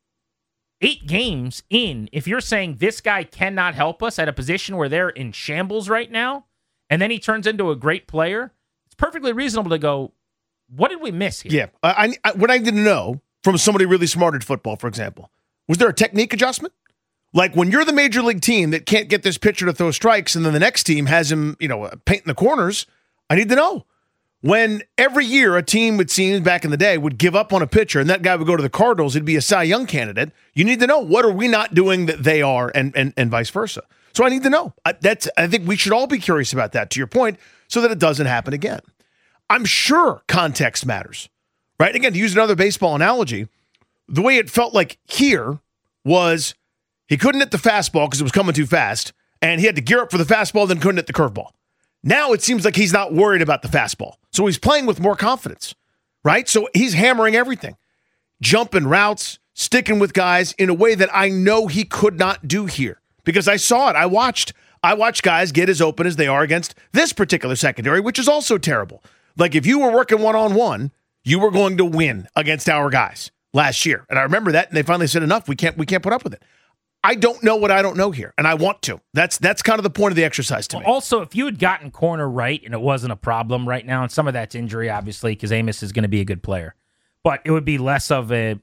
eight games in, if you're saying this guy cannot help us at a position where they're in shambles right now, and then he turns into a great player, it's perfectly reasonable to go, what did we miss here? Yeah. I, I, what I didn't know from somebody really smart at football, for example, was there a technique adjustment? Like when you're the major league team that can't get this pitcher to throw strikes and then the next team has him, you know, painting the corners, I need to know. When every year a team, it seems back in the day, would give up on a pitcher and that guy would go to the Cardinals, it'd be a Cy Young candidate. You need to know, what are we not doing that they are, and and, and vice versa. So I need to know. I, that's I think we should all be curious about that, to your point, so that it doesn't happen again. I'm sure context matters, right? Again, to use another baseball analogy, the way it felt like here was he couldn't hit the fastball because it was coming too fast, and he had to gear up for the fastball, then couldn't hit the curveball. Now it seems like he's not worried about the fastball. So he's playing with more confidence, right? So he's hammering everything, jumping routes, sticking with guys in a way that I know he could not do here because I saw it. I watched I watched guys get as open as they are against this particular secondary, which is also terrible. Like if you were working one-on-one, you were going to win against our guys last year. And I remember that, and they finally said, enough, we can't we can't put up with it. I don't know what I don't know here, and I want to. That's that's kind of the point of the exercise to me. Also, if you had gotten corner right and it wasn't a problem right now, and some of that's injury, obviously, because Amos is going to be a good player, but it would be less of a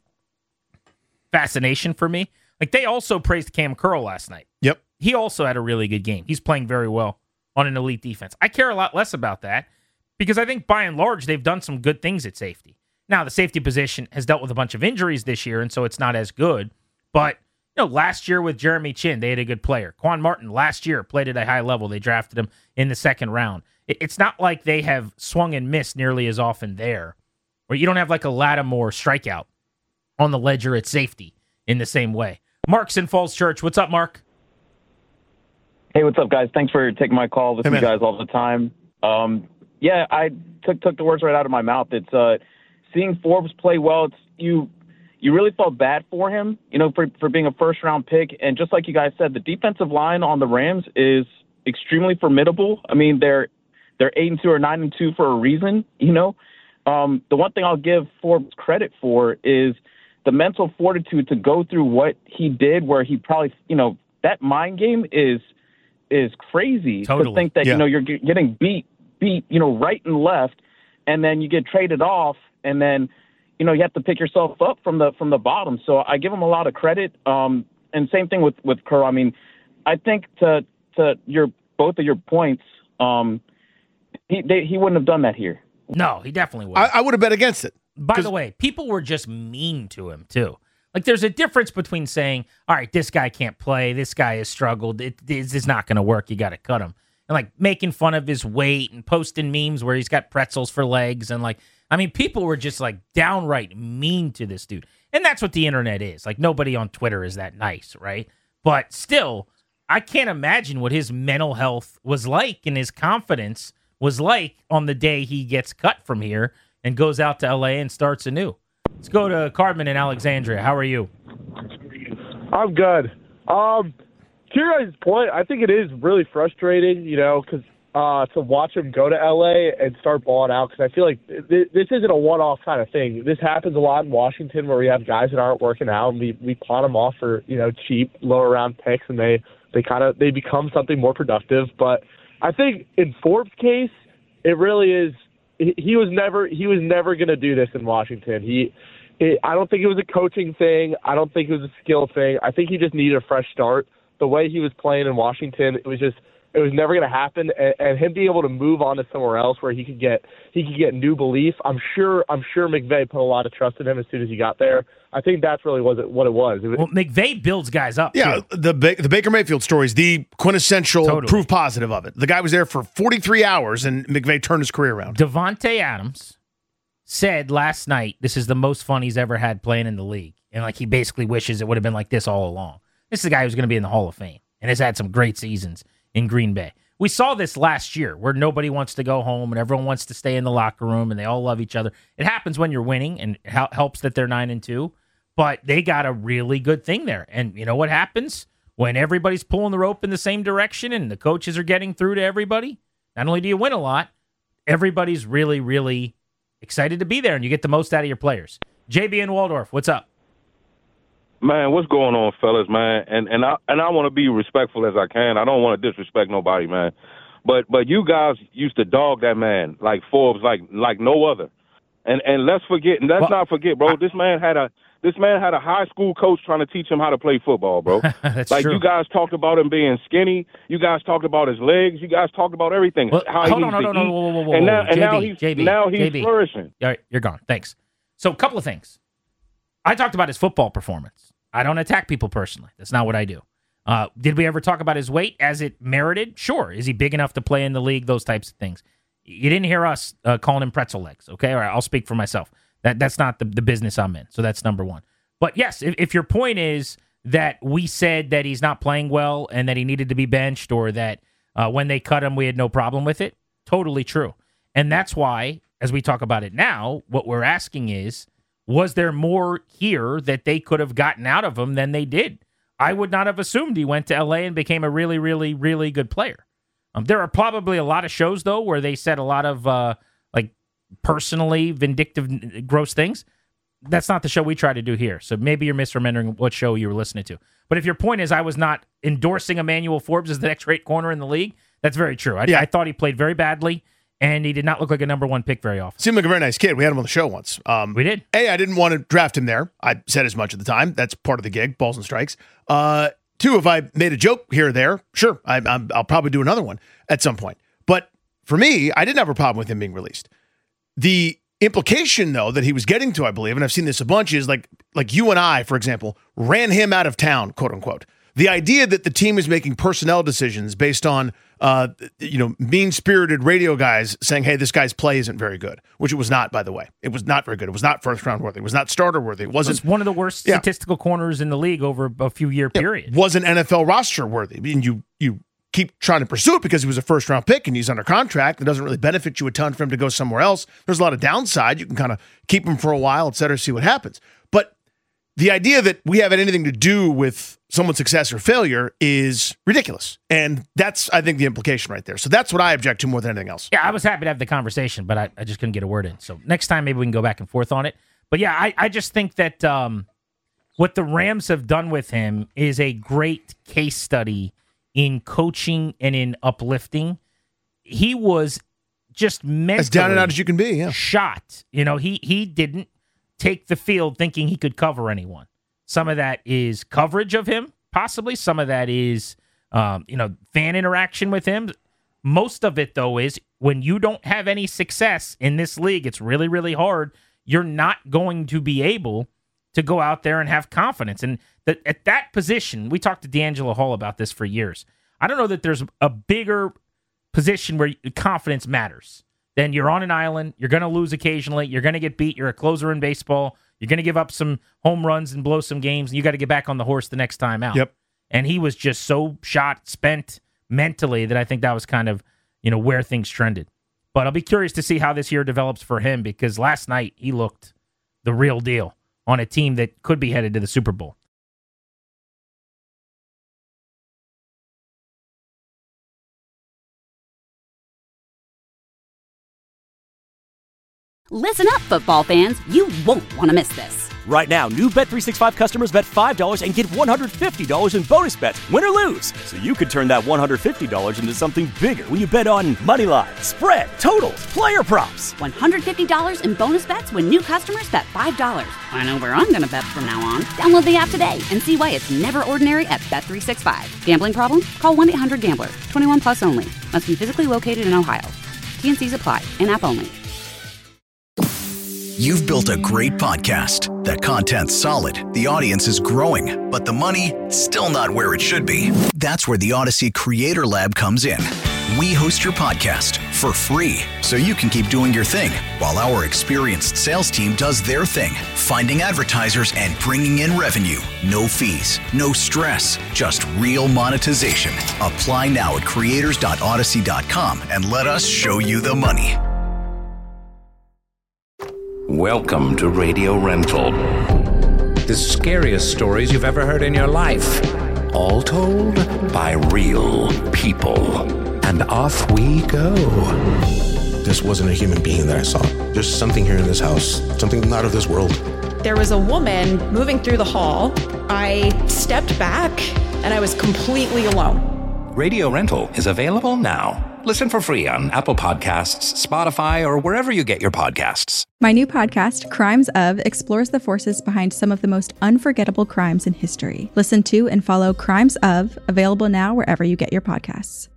fascination for me. Like, they also praised Cam Curl last night. Yep. He also had a really good game. He's playing very well on an elite defense. I care a lot less about that because I think by and large they've done some good things at safety. Now, the safety position has dealt with a bunch of injuries this year, and so it's not as good. But, you know, last year with Jeremy Chin, they had a good player. Quan Martin last year played at a high level. They drafted him in the second round. It's not like they have swung and missed nearly as often there, or you don't have like a Lattimore strikeout on the ledger at safety in the same way. Mark's in Falls Church. What's up, Mark? Hey, what's up, guys? Thanks for taking my call. Listen to you guys all the time. Um, yeah, I took took the words right out of my mouth. It's uh, seeing Forbes play well. It's you. You really felt bad for him, you know, for for being a first round pick. And just like you guys said, the defensive line on the Rams is extremely formidable. I mean, they're they're eight and two or nine and two for a reason. You know, um, the one thing I'll give Forbes credit for is the mental fortitude to go through what he did, where he probably, you know, that mind game is. is crazy totally. To think that, yeah. you know, you're getting beat, beat, you know, right and left, and then you get traded off, and then, you know, you have to pick yourself up from the from the bottom. So I give him a lot of credit. Um, and same thing with, with Kerr. I mean, I think to to your both of your points, um, he they, he wouldn't have done that here. No, he definitely would. I, I would have bet against it. By the way, people were just mean to him, too. Like, there's a difference between saying, all right, this guy can't play, this guy has struggled, it, this is not going to work, you got to cut him. And, like, making fun of his weight and posting memes where he's got pretzels for legs. And, like, I mean, people were just, like, downright mean to this dude. And that's what the internet is. Like, nobody on Twitter is that nice, right? But still, I can't imagine what his mental health was like and his confidence was like on the day he gets cut from here and goes out to L A and starts anew. Let's go to Cardman in Alexandria. How are you? I'm good. Um, to your guys' point, I think it is really frustrating, you know, because uh, to watch him go to L A and start balling out, because I feel like th- this isn't a one-off kind of thing. This happens a lot in Washington where we have guys that aren't working out, and we, we pawn them off for, you know, cheap, lower-round picks, and they, they kind of they become something more productive. But I think in Forbes' case, it really is he, he was never he was never going to do this in Washington. He it, I don't think it was a coaching thing. I don't think it was a skill thing. I think he just needed a fresh start. The way he was playing in Washington, it was just it was never going to happen. And, and him being able to move on to somewhere else where he could get he could get new belief. I'm sure I'm sure McVay put a lot of trust in him as soon as he got there. I think that's really was it, what it was. It was. Well, McVay builds guys up. Yeah, too. the ba- the Baker Mayfield story is the quintessential Totally. proof positive of it. The guy was there for forty-three hours, and McVay turned his career around. Devontae Adams said last night, this is the most fun he's ever had playing in the league. And like he basically wishes it would have been like this all along. This is a guy who's going to be in the Hall of Fame and has had some great seasons in Green Bay. We saw this last year where nobody wants to go home and everyone wants to stay in the locker room and they all love each other. It happens when you're winning, and it hel- helps that they're nine and two. But they got a really good thing there. And you know what happens when everybody's pulling the rope in the same direction and the coaches are getting through to everybody? Not only do you win a lot, everybody's really, really excited to be there, and you get the most out of your players. J B in Waldorf, what's up? Man, what's going on, fellas, man? And and I and I want to be respectful as I can. I don't want to disrespect nobody, man. But but you guys used to dog that man like Forbes, like like no other. And and let's forget, let's well, not forget, bro. This man had a this man had a high school coach trying to teach him how to play football, bro. That's like true. You guys talked about him being skinny. You guys talked about his legs. You guys talked about everything. Well, how hold he on, needs hold to on, eat. whoa, whoa, whoa, And now, whoa. and J B, now he's J B, now he's J B. flourishing. All right, you're gone. Thanks. So a couple of things. I talked about his football performance. I don't attack people personally. That's not what I do. Uh, did we ever talk about his weight as it merited? Sure. Is he big enough to play in the league? Those types of things. You didn't hear us uh, calling him pretzel legs, okay? All right, I'll speak for myself. That That's not the, the business I'm in, so that's number one. But yes, if, if your point is that we said that he's not playing well and that he needed to be benched, or that uh, when they cut him we had no problem with it, totally true. And that's why, as we talk about it now, what we're asking is, was there more here that they could have gotten out of him than they did? I would not have assumed he went to L A and became a really, really, really good player. Um, there are probably a lot of shows, though, where they said a lot of uh, like personally vindictive, gross things. That's not the show we try to do here. So maybe you're misremembering what show you were listening to. But if your point is I was not endorsing Emmanuel Forbes as the next great corner in the league, that's very true. I, Yeah. I thought he played very badly, and he did not look like a number one pick very often. Seemed like a very nice kid. We had him on the show once. Um, we did. A, I didn't want to draft him there. I said as much at the time. That's part of the gig, balls and strikes. Uh, two, if I made a joke here or there, sure, I, I'm, I'll probably do another one at some point. But for me, I didn't have a problem with him being released. The implication, though, that he was getting to, I believe, and I've seen this a bunch, is like like you and I, for example, ran him out of town, quote unquote. The idea that the team is making personnel decisions based on, uh, you know, mean-spirited radio guys saying, hey, this guy's play isn't very good, which it was not, by the way. It was not very good. It was not first-round worthy. It was not starter worthy. It wasn't. It was one of the worst yeah. statistical corners in the league over a few-year period. It wasn't N F L roster worthy. I mean, you you keep trying to pursue it because he was a first-round pick and he's under contract. It doesn't really benefit you a ton for him to go somewhere else. There's a lot of downside. You can kind of keep him for a while, et cetera, see what happens. But the idea that we have anything to do with someone's success or failure is ridiculous. And that's, I think, the implication right there. So that's what I object to more than anything else. Yeah, I was happy to have the conversation, but I, I just couldn't get a word in. So next time, maybe we can go back and forth on it. But yeah, I, I just think that um, what the Rams have done with him is a great case study in coaching and in uplifting. He was just mentally as down and out as you can be, yeah. shot. You know, he he didn't take the field thinking he could cover anyone. Some of that is coverage of him, possibly. Some of that is, um, you know, fan interaction with him. Most of it, though, is when you don't have any success in this league, it's really, really hard. You're not going to be able to go out there and have confidence. And that at that position, we talked to D'Angelo Hall about this for years. I don't know that there's a bigger position where confidence matters. Then you're on an island, you're going to lose occasionally, you're going to get beat, you're a closer in baseball, you're going to give up some home runs and blow some games, and you got to get back on the horse the next time out. Yep. And he was just so shot, spent mentally that I think that was kind of, you know, where things trended. But I'll be curious to see how this year develops for him, because last night he looked the real deal on a team that could be headed to the Super Bowl. Listen up, football fans. You won't want to miss this. Right now, new Bet three sixty-five customers bet five dollars and get one hundred fifty dollars in bonus bets, win or lose. So you could turn that one hundred fifty dollars into something bigger when you bet on moneyline, spread, totals, player props. one hundred fifty dollars in bonus bets when new customers bet five dollars. I know where I'm going to bet from now on. Download the app today and see why it's never ordinary at Bet three sixty-five. Gambling problem? Call one eight hundred gambler. twenty-one plus only. Must be physically located in Ohio. T and C's apply. In-app only. You've built a great podcast. The content's solid, the audience is growing, but the money, still not where it should be. That's where the Odyssey Creator Lab comes in. We host your podcast for free, so you can keep doing your thing, while our experienced sales team does their thing, finding advertisers and bringing in revenue. No fees, no stress, just real monetization. Apply now at creators dot odyssey dot com and let us show you the money. Welcome to Radio Rental. The scariest stories you've ever heard in your life. All told by real people. And off we go. This wasn't a human being that I saw. There's something here in this house, something not of this world. There was a woman moving through the hall. I stepped back and I was completely alone. Radio Rental is available now. Listen for free on Apple Podcasts, Spotify, or wherever you get your podcasts. My new podcast, Crimes Of, explores the forces behind some of the most unforgettable crimes in history. Listen to and follow Crimes Of, available now wherever you get your podcasts.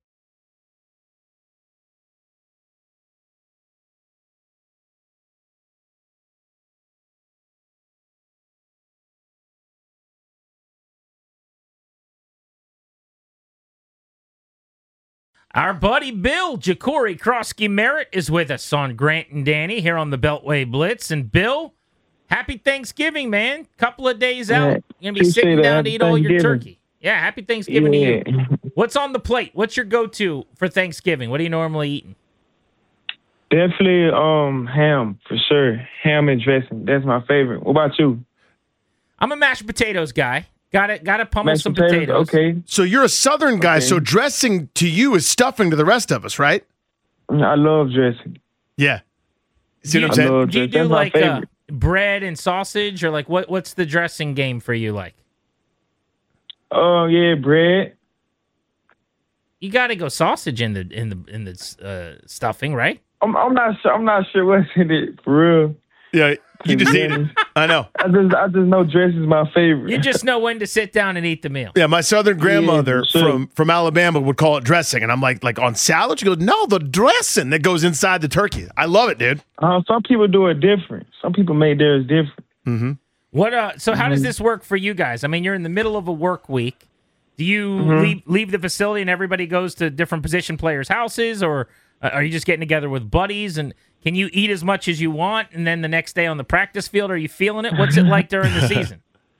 Our buddy Bill Jacory Krosky Merritt is with us on Grant and Danny here on the Beltway Blitz. And Bill, happy Thanksgiving, man. Couple of days out. Yeah, You're going to be sitting down to eat all your turkey. Yeah, happy Thanksgiving yeah. to you. What's on the plate? What's your go-to for Thanksgiving? What are you normally eating? Definitely um, ham, for sure. Ham and dressing. That's my favorite. What about you? I'm a mashed potatoes guy. Got it. Got to pummel Mashed some potatoes, potatoes. Okay. So you're a Southern guy, Okay. so dressing to you is stuffing to the rest of us, right? I love dressing. Yeah. See what I'm I saying? love Do you dressing. do That's my like uh, favorite. bread and sausage, or like what? What's the dressing game for you like? Oh, yeah, bread. You got to go sausage in the in the in the uh, stuffing, right? I'm, I'm not sure. I'm not sure what's in it for real. Yeah, you just eat it. I know. I just I just know dress is my favorite. You just know when to sit down and eat the meal. Yeah, my southern grandmother Yeah, sure. from, from Alabama would call it dressing, and I'm like, like on salad? She goes, no, the dressing that goes inside the turkey. I love it, dude. Uh, some people do it different. Some people make theirs different. Mm-hmm. What? Uh, so how does Mhm. this work for you guys? I mean, you're in the middle of a work week. Do you Mhm. leave leave the facility and everybody goes to different position players' houses, or uh, are you just getting together with buddies? And can you eat as much as you want, and then the next day on the practice field, are you feeling it? What's it like during the season?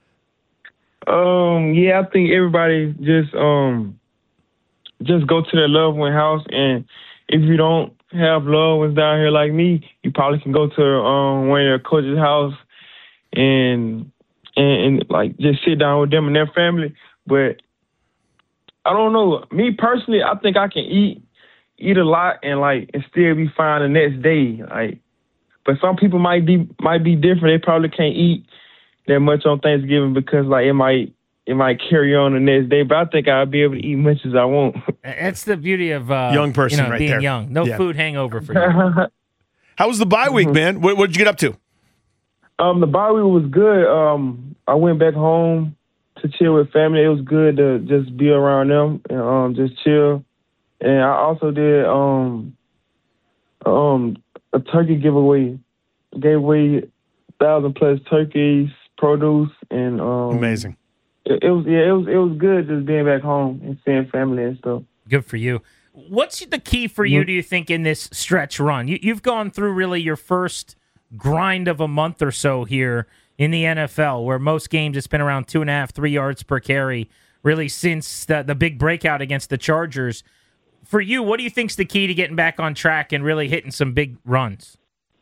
Um, yeah, I think everybody just um just go to their loved one house, and if you don't have loved ones down here like me, you probably can go to um one of your coach's house and and, and like just sit down with them and their family. But I don't know. Me personally, I think I can eat eat a lot and like and still be fine the next day. Like, but some people might be might be different. They probably can't eat that much on Thanksgiving because like it might it might carry on the next day. But I think I'll be able to eat much as I want. That's the beauty of uh, Young person you know, right being there. young. No Yeah. food hangover for you. How was the bye week, man? What what did you get up to? Um, the bye week was good. Um, I went back home to chill with family. It was good to just be around them and um just chill. And I also did um um a turkey giveaway. Gave away thousand plus turkeys, produce, and um amazing. It, it was yeah, it was it was good just being back home and seeing family and stuff. Good for you. What's the key for you, Mhm. do you think, in this stretch run? You, you've gone through really your first grind of a month or so here in the N F L, where most games it's been around two and a half, three yards per carry, really since the, the big breakout against the Chargers. For you, what do you think's the key to getting back on track and really hitting some big runs?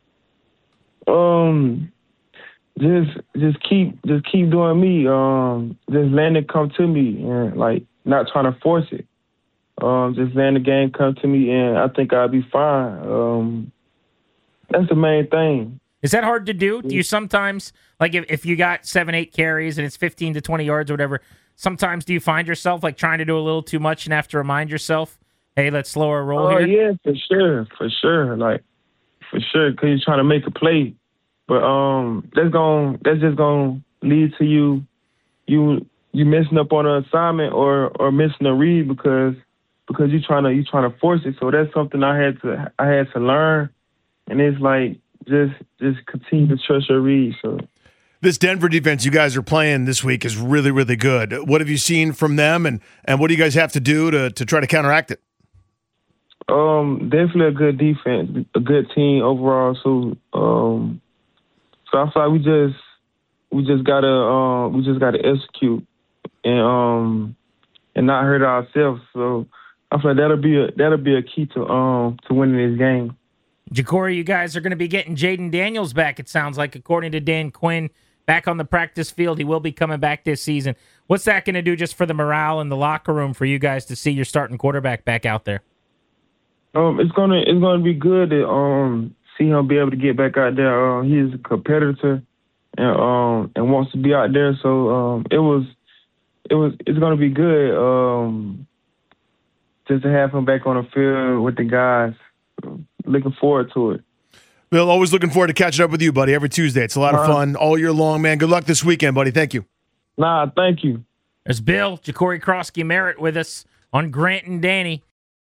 Um, just just keep just keep doing me. Um, just letting it come to me and like not trying to force it. Um, just letting the game come to me, and I think I'll be fine. Um, that's the main thing. Is that hard to do? Do you sometimes, like if, if you got seven, eight carries and it's fifteen to twenty yards or whatever, sometimes do you find yourself like trying to do a little too much and have to remind yourself, hey, let's slow our roll Oh here? yeah, for sure, for sure, like for sure, because you're trying to make a play. But um, that's going that's just gonna lead to you you you messing up on an assignment or or missing a read because because you trying to you trying to force it. So that's something I had to I had to learn, and it's like just just continue to trust your read. So. This Denver defense you guys are playing this week is really, really good. What have you seen from them, and, and what do you guys have to do to, to try to counteract it? Um, definitely a good defense, a good team overall. So, um, so I feel like we just we just gotta uh, we just gotta execute and um and not hurt ourselves. So I feel like that'll be a that'll be a key to um to winning this game. Ja'Cory, you guys are going to be getting Jaden Daniels back, it sounds like, according to Dan Quinn, back on the practice field. He will be coming back this season. What's that going to do just for the morale in the locker room for you guys to see your starting quarterback back out there? Um, it's gonna it's gonna be good to um see him be able to get back out there. Uh, he is a competitor and um and wants to be out there. So um it was it was it's gonna be good um just to have him back on the field with the guys. Looking forward to it. Bill, always looking forward to catching up with you, buddy, every Tuesday. It's a lot of Uh-huh. fun all year long, man. Good luck this weekend, buddy. Thank you. Nah, thank you. There's Bill, Ja'Cory Krosky Merritt with us on Grant and Danny.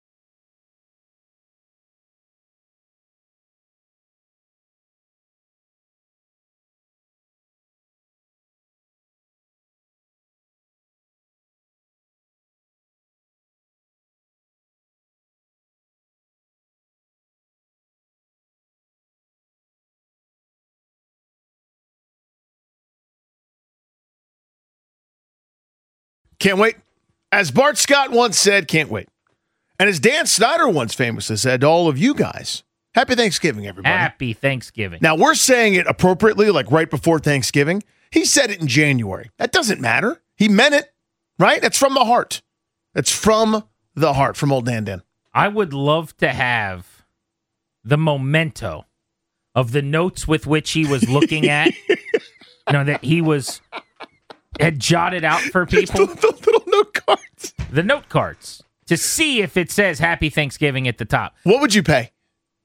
Can't wait. As Bart Scott once said, can't wait. And as Dan Snyder once famously said to all of you guys, happy Thanksgiving, everybody. Happy Thanksgiving. Now, we're saying it appropriately, like right before Thanksgiving. He said it in January. That doesn't matter. He meant it, right? That's from the heart. That's from the heart, from old Dan Dan. I would love to have the memento of the notes with which he was looking at, you know, that he was had jotted out for people. The, the little note cards. The note cards to see if it says Happy Thanksgiving at the top. What would you pay?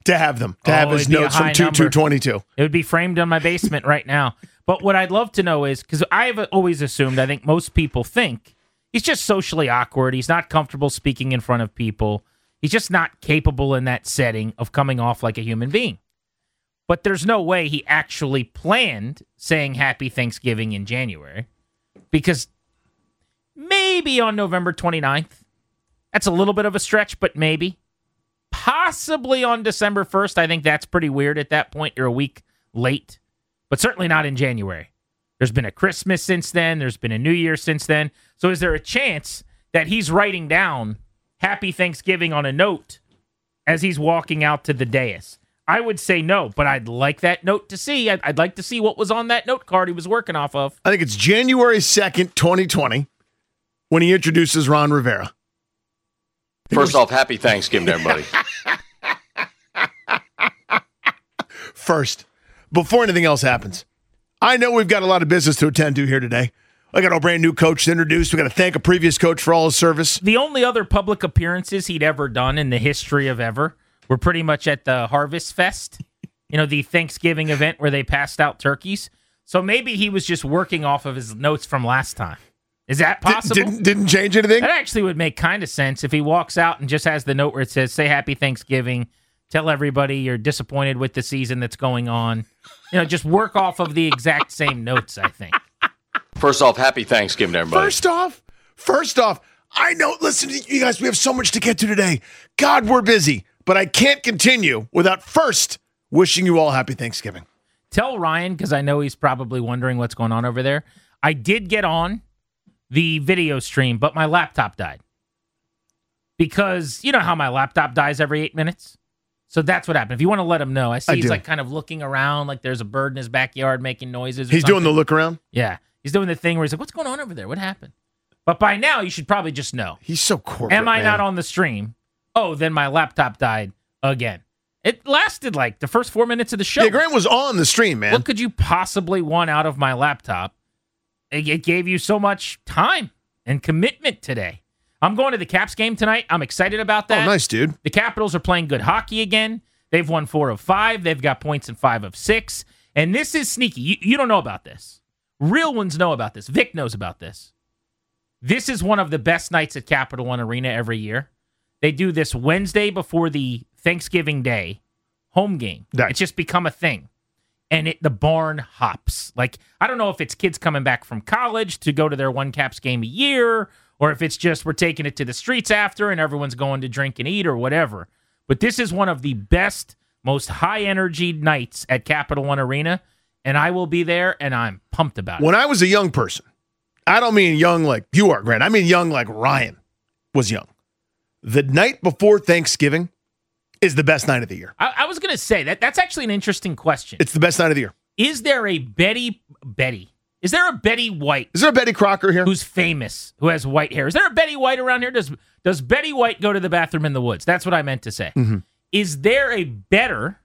To have them. To Oh, have his it'd be a notes from high two two number. twenty-two. It would be framed on my basement right now. But what I'd love to know is, because I've always assumed, I think most people think, he's just socially awkward. He's not comfortable speaking in front of people. He's just not capable in that setting of coming off like a human being. But there's no way he actually planned saying Happy Thanksgiving in January. Because maybe on November twenty-ninth, that's a little bit of a stretch, but maybe. Possibly on December first. I think that's pretty weird at that point. You're a week late. But certainly not in January. There's been a Christmas since then. There's been a New Year since then. So is there a chance that he's writing down Happy Thanksgiving on a note as he's walking out to the dais? I would say no, but I'd like that note to see. I'd, I'd like to see what was on that note card he was working off of. I think it's January second, twenty twenty, when he introduces Ron Rivera. First off, happy Thanksgiving to everybody. First, before anything else happens, I know we've got a lot of business to attend to here today. I got a brand new coach to introduce. We got to thank a previous coach for all his service. The only other public appearances he'd ever done in the history of ever were pretty much at the Harvest Fest, you know, the Thanksgiving event where they passed out turkeys. So maybe he was just working off of his notes from last time. Is that possible? Didn't, didn't change anything? That actually would make kind of sense if he walks out and just has the note where it says, say Happy Thanksgiving, tell everybody you're disappointed with the season that's going on. You know, just work off of the exact same notes, I think. First off, happy Thanksgiving to everybody. First off, first off, I know, listen, you guys, we have so much to get to today. God, we're busy, but I can't continue without first wishing you all happy Thanksgiving. Tell Ryan, because I know he's probably wondering what's going on over there. I did get on the video stream, but my laptop died. Because you know how my laptop dies every eight minutes? So that's what happened. If you want to let him know, I see I he's do. like kind of looking around like there's a bird in his backyard making noises. Or He's something. doing the look around? Yeah. He's doing the thing where he's like, what's going on over there? What happened? But by now, you should probably just know. He's so corporate, Am I man. not on the stream? Oh, then my laptop died again. It lasted like the first four minutes of the show. Yeah, Grant was on the stream, man. What could you possibly want out of my laptop? It, it gave you so much time and commitment today. I'm going to the Caps game tonight. I'm excited about that. Oh, nice, dude. The Capitals are playing good hockey again. They've won four of five. They've got points in five of six. And this is sneaky. You, you don't know about this. Real ones know about this. Vic knows about this. This is one of the best nights at Capital One Arena every year. They do this Wednesday before the Thanksgiving Day home game. Nice. It's just become a thing. And it the barn hops. Like, I don't know if it's kids coming back from college to go to their one Caps game a year, or if it's just we're taking it to the streets after and everyone's going to drink and eat or whatever. But this is one of the best, most high-energy nights at Capital One Arena, and I will be there, and I'm pumped about it. When I was a young person, I don't mean young like you are, Grant. I mean young like Ryan was young. The night before Thanksgiving is the best night of the year. I, I was going to say, that that's actually an interesting question. It's the best night of the year. Is there a Betty, Betty, is there a Betty White? Is there a Betty Crocker here? Who's famous, who has white hair? Is there a Betty White around here? Does does Betty White go to the bathroom in the woods? That's what I meant to say. Mm-hmm. Is there a better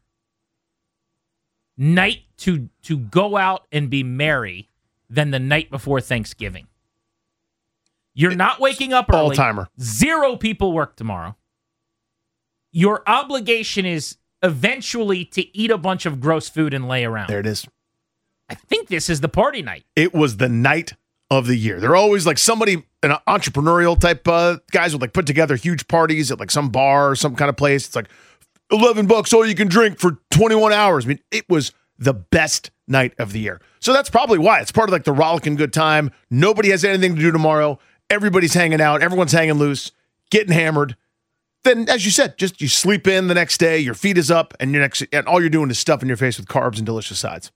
night to to go out and be merry than the night before Thanksgiving? You're not waking up early. All-timer. Zero people work tomorrow. Your obligation is eventually to eat a bunch of gross food and lay around. There it is. I think this is the party night. It was the night of the year. They're always like somebody, an entrepreneurial type uh, guys would like put together huge parties at like some bar or some kind of place. It's like eleven bucks all you can drink for twenty-one hours. I mean, it was the best night of the year. So that's probably why. It's part of like the rollicking good time. Nobody has anything to do tomorrow. Everybody's hanging out. Everyone's hanging loose, getting hammered. Then, as you said, just you sleep in the next day, your feet is up, and, your next, and all you're doing is stuffing your face with carbs and delicious sides.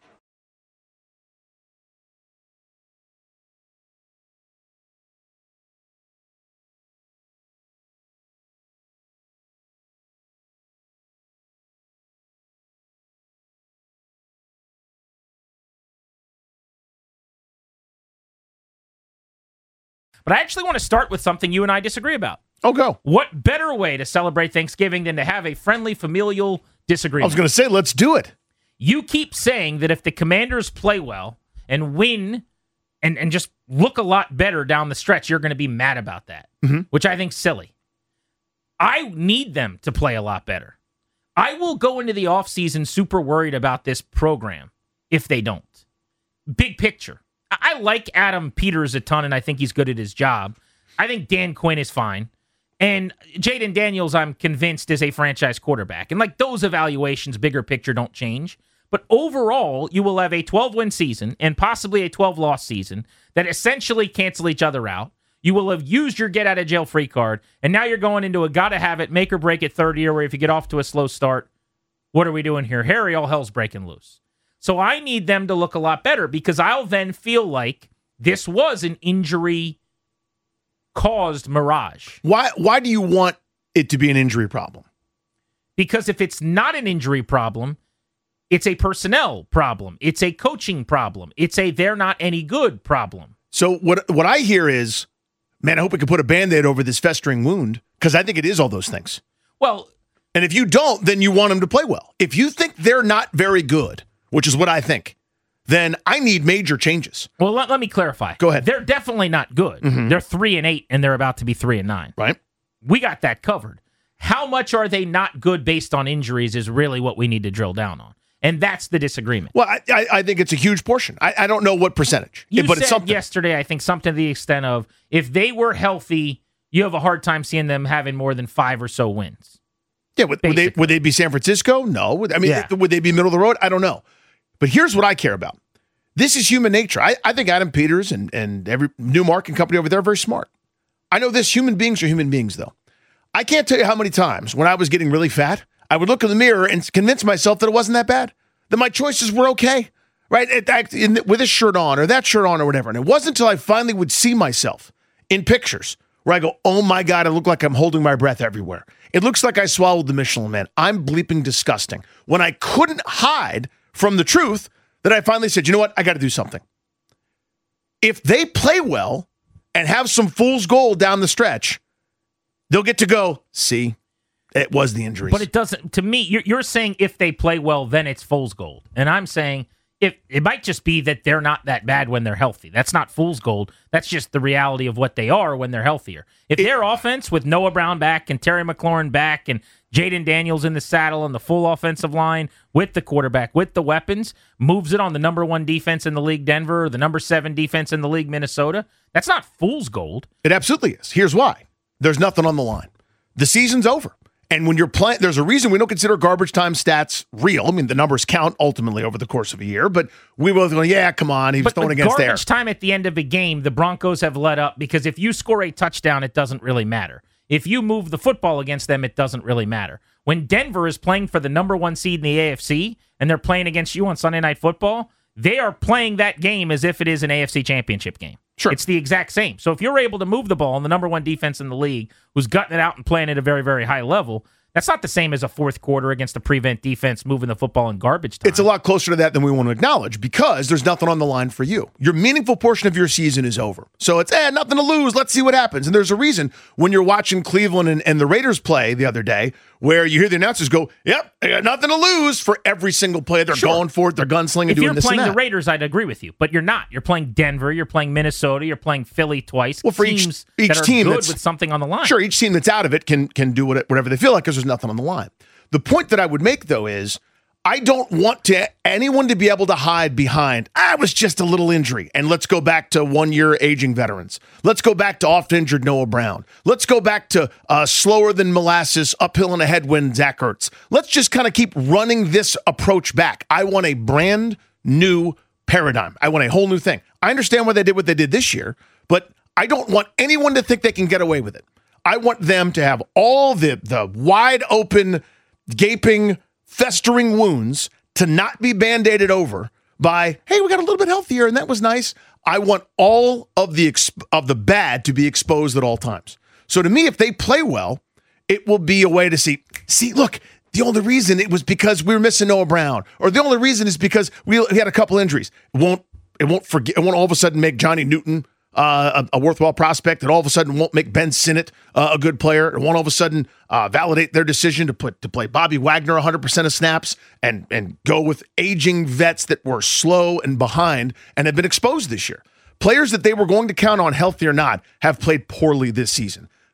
But I actually want to start with something you and I disagree about. Oh, go. What better way to celebrate Thanksgiving than to have a friendly, familial disagreement? I was going to say, let's do it. You keep saying that if the Commanders play well and win and, and just look a lot better down the stretch, you're going to be mad about that, mm-hmm. which I think's silly. I need them to play a lot better. I will go into the offseason super worried about this program if they don't. Big picture. I like Adam Peters a ton, and I think he's good at his job. I think Dan Quinn is fine. And Jaden Daniels, I'm convinced, is a franchise quarterback. And like those evaluations, bigger picture, don't change. But overall, you will have a twelve-win season and possibly a twelve-loss season that essentially cancel each other out. You will have used your get-out-of-jail-free card, and now you're going into a gotta-have-it, make-or-break-it third year where if you get off to a slow start, what are we doing here? Harry, all hell's breaking loose. So I need them to look a lot better because I'll then feel like this was an injury-caused mirage. Why, why do you want it to be an injury problem? Because if it's not an injury problem, it's a personnel problem. It's a coaching problem. It's a they're not any good problem. So what what I hear is, man, I hope we can put a Band-Aid over this festering wound because I think it is all those things. Well, and if you don't, then you want them to play well. If you think they're not very good, which is what I think, then I need major changes. Well, let, let me clarify. Go ahead. They're definitely not good. Mm-hmm. They're three and eight, and they're about to be three and nine. Right. We got that covered. How much are they not good based on injuries is really what we need to drill down on. And that's the disagreement. Well, I, I, I think it's a huge portion. I, I don't know what percentage, you but said it's something. Yesterday, I think something to the extent of if they were healthy, you have a hard time seeing them having more than five or so wins. Yeah, would, would they would they be San Francisco? No. Would, I mean, Yeah. would they be middle of the road? I don't know. But here's what I care about. This is human nature. I, I think Adam Peters and, and every Newmark and company over there are very smart. I know this. Human beings are human beings, though. I can't tell you how many times when I was getting really fat, I would look in the mirror and convince myself that it wasn't that bad, that my choices were okay, right? It, I, in, with this shirt on or that shirt on or whatever. And it wasn't until I finally would see myself in pictures where I go, oh my God, I look like I'm holding my breath everywhere. It looks like I swallowed the Michelin Man. I'm bleeping disgusting. When I couldn't hide from the truth, that I finally said, you know what? I got to do something. If they play well and have some fool's gold down the stretch, they'll get to go, see, it was the injuries. But it doesn't, to me, you're, you're saying if they play well, then it's fool's gold. And I'm saying if it might just be that they're not that bad when they're healthy. That's not fool's gold. That's just the reality of what they are when they're healthier. If it, their offense with Noah Brown back and Terry McLaurin back and Jaden Daniels in the saddle and the full offensive line with the quarterback, with the weapons, moves it on the number one defense in the league, Denver, or the number seven defense in the league, Minnesota, that's not fool's gold. It absolutely is. Here's why. There's nothing on the line. The season's over. And when you're playing, there's a reason we don't consider garbage time stats real. I mean, the numbers count ultimately over the course of a year, but we both go, yeah, come on, he was but throwing against there. Garbage time at the end of a game, the Broncos have let up because if you score a touchdown, it doesn't really matter. If you move the football against them, it doesn't really matter. When Denver is playing for the number one seed in the A F C and they're playing against you on Sunday Night Football, they are playing that game as if it is an A F C championship game. Sure. It's the exact same. So if you're able to move the ball and the number one defense in the league who's gutting it out and playing at a very, very high level, that's not the same as a fourth quarter against a prevent defense moving the football in garbage time. It's a lot closer to that than we want to acknowledge because there's nothing on the line for you. Your meaningful portion of your season is over. So it's, eh, nothing to lose. Let's see what happens. And there's a reason when you're watching Cleveland and, and the Raiders play the other day where you hear the announcers go, yep, they got nothing to lose for every single play. They're Sure. going for it. They're gunslinging, if doing you're this and playing that. the Raiders, I'd agree with you. But you're not. You're playing Denver. You're playing Minnesota. You're playing Philly twice. Well, for teams each, each that are team good that's, with something on the line. Sure, each team that's out of it can can do what, whatever they feel like because there's nothing on the line. The point that I would make, though, is I don't want to anyone to be able to hide behind, I was just a little injury, and let's go back to one-year aging veterans. Let's go back to oft-injured Noah Brown. Let's go back to uh, slower than molasses, uphill in a headwind, Zach Ertz. Let's just kind of keep running this approach back. I want a brand new paradigm. I want a whole new thing. I understand why they did what they did this year, but I don't want anyone to think they can get away with it. I want them to have all the, the wide open, gaping, festering wounds to not be band-aided over by, hey, we got a little bit healthier and that was nice. I want all of the exp- of the bad to be exposed at all times. So to me, if they play well, it will be a way to see, see, look, the only reason it was because we were missing Noah Brown, or the only reason is because we, we had a couple injuries. It won't, it won't forget, it won't all of a sudden make Johnny Newton Uh, a, a worthwhile prospect. It all of a sudden won't make Ben Sinnott uh, a good player. It won't all of a sudden uh, validate their decision to put to play Bobby Wagner one hundred percent of snaps and and go with aging vets that were slow and behind and have been exposed this year. Players that they were going to count on, healthy or not, have played poorly this season.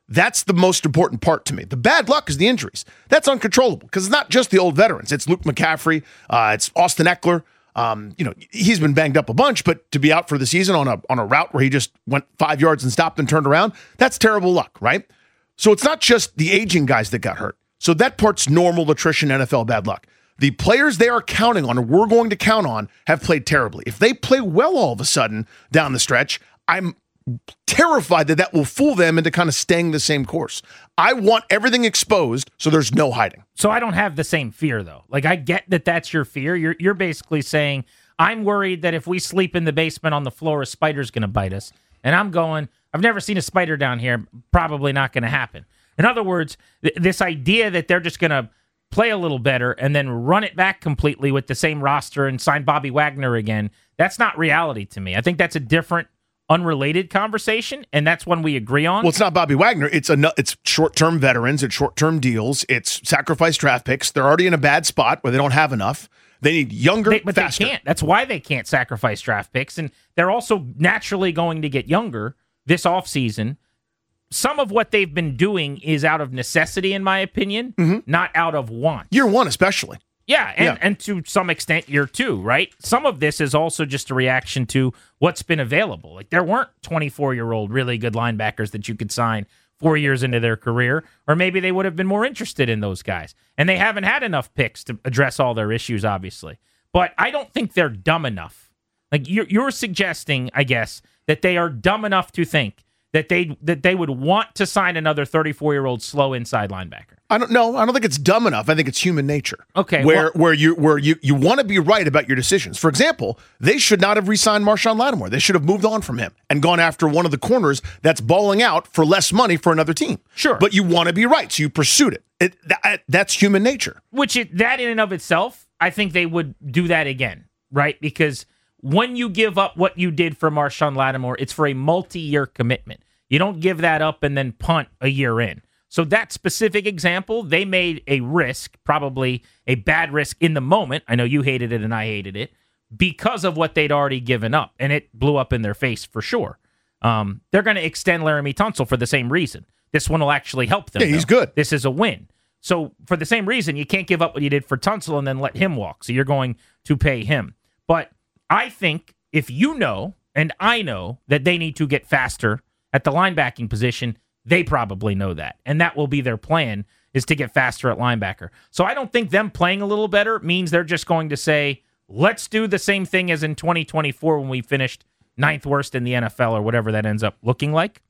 That's the most important part to me. The bad luck is the injuries. That's uncontrollable because it's not just the old veterans. It's Luke McCaffrey. Uh, it's Austin Eckler. Um, you know, he's been banged up a bunch, but to be out for the season on a on a route where he just went five yards and stopped and turned around, that's terrible luck, right? So it's not just the aging guys that got hurt. So that part's normal attrition, N F L bad luck. The players they are counting on, or we're going to count on, have played terribly. If they play well all of a sudden down the stretch, I'm terrified that that will fool them into kind of staying the same course. I want everything exposed so there's no hiding. So I don't have the same fear, though. Like, I get that that's your fear. You're you're basically saying, I'm worried that if we sleep in the basement on the floor, a spider's going to bite us. And I'm going, I've never seen a spider down here. Probably not going to happen. In other words, th- this idea that they're just going to play a little better and then run it back completely with the same roster and sign Bobby Wagner again, that's not reality to me. I think that's a different, unrelated conversation, and that's one we agree on. Well, it's not Bobby Wagner. It's a it's short-term veterans. It's short-term deals. It's sacrifice draft picks. They're already in a bad spot where they don't have enough. They need younger, they, but faster. They can't. That's why they can't sacrifice draft picks, and they're also naturally going to get younger this offseason. Some of what they've been doing is out of necessity, in my opinion, mm-hmm. not out of want. Year one, especially. Yeah, and, yeah, and to some extent, year two, right? Some of this is also just a reaction to what's been available. Like, there weren't twenty-four-year-old really good linebackers that you could sign four years into their career, or maybe they would have been more interested in those guys. And they haven't had enough picks to address all their issues, obviously. But I don't think they're dumb enough. Like, you're, you're suggesting, I guess, that they are dumb enough to think that they that they would want to sign another thirty-four-year-old slow inside linebacker. I don't know. I don't think it's dumb enough. I think it's human nature. Okay, where well, where you where you, you want to be right about your decisions. For example, they should not have re-signed Marshawn Lattimore. They should have moved on from him and gone after one of the corners that's balling out for less money for another team. Sure, but you want to be right, so you pursued it. it that, that's human nature. Which it, that in and of itself, I think they would do that again, right? Because when you give up what you did for Marshawn Lattimore, it's for a multi-year commitment. You don't give that up and then punt a year in. So that specific example, they made a risk, probably a bad risk in the moment. I know you hated it and I hated it because of what they'd already given up, and it blew up in their face for sure. Um, they're going to extend Laramie Tunsil for the same reason. This one will actually help them. Yeah, he's though. good. This is a win. So for the same reason, you can't give up what you did for Tunsil and then let him walk. So you're going to pay him. But I think if you know, and I know, that they need to get faster at the linebacking position, they probably know that. And that will be their plan, is to get faster at linebacker. So I don't think them playing a little better means they're just going to say, let's do the same thing as in twenty twenty-four when we finished ninth worst in the N F L or whatever that ends up looking like.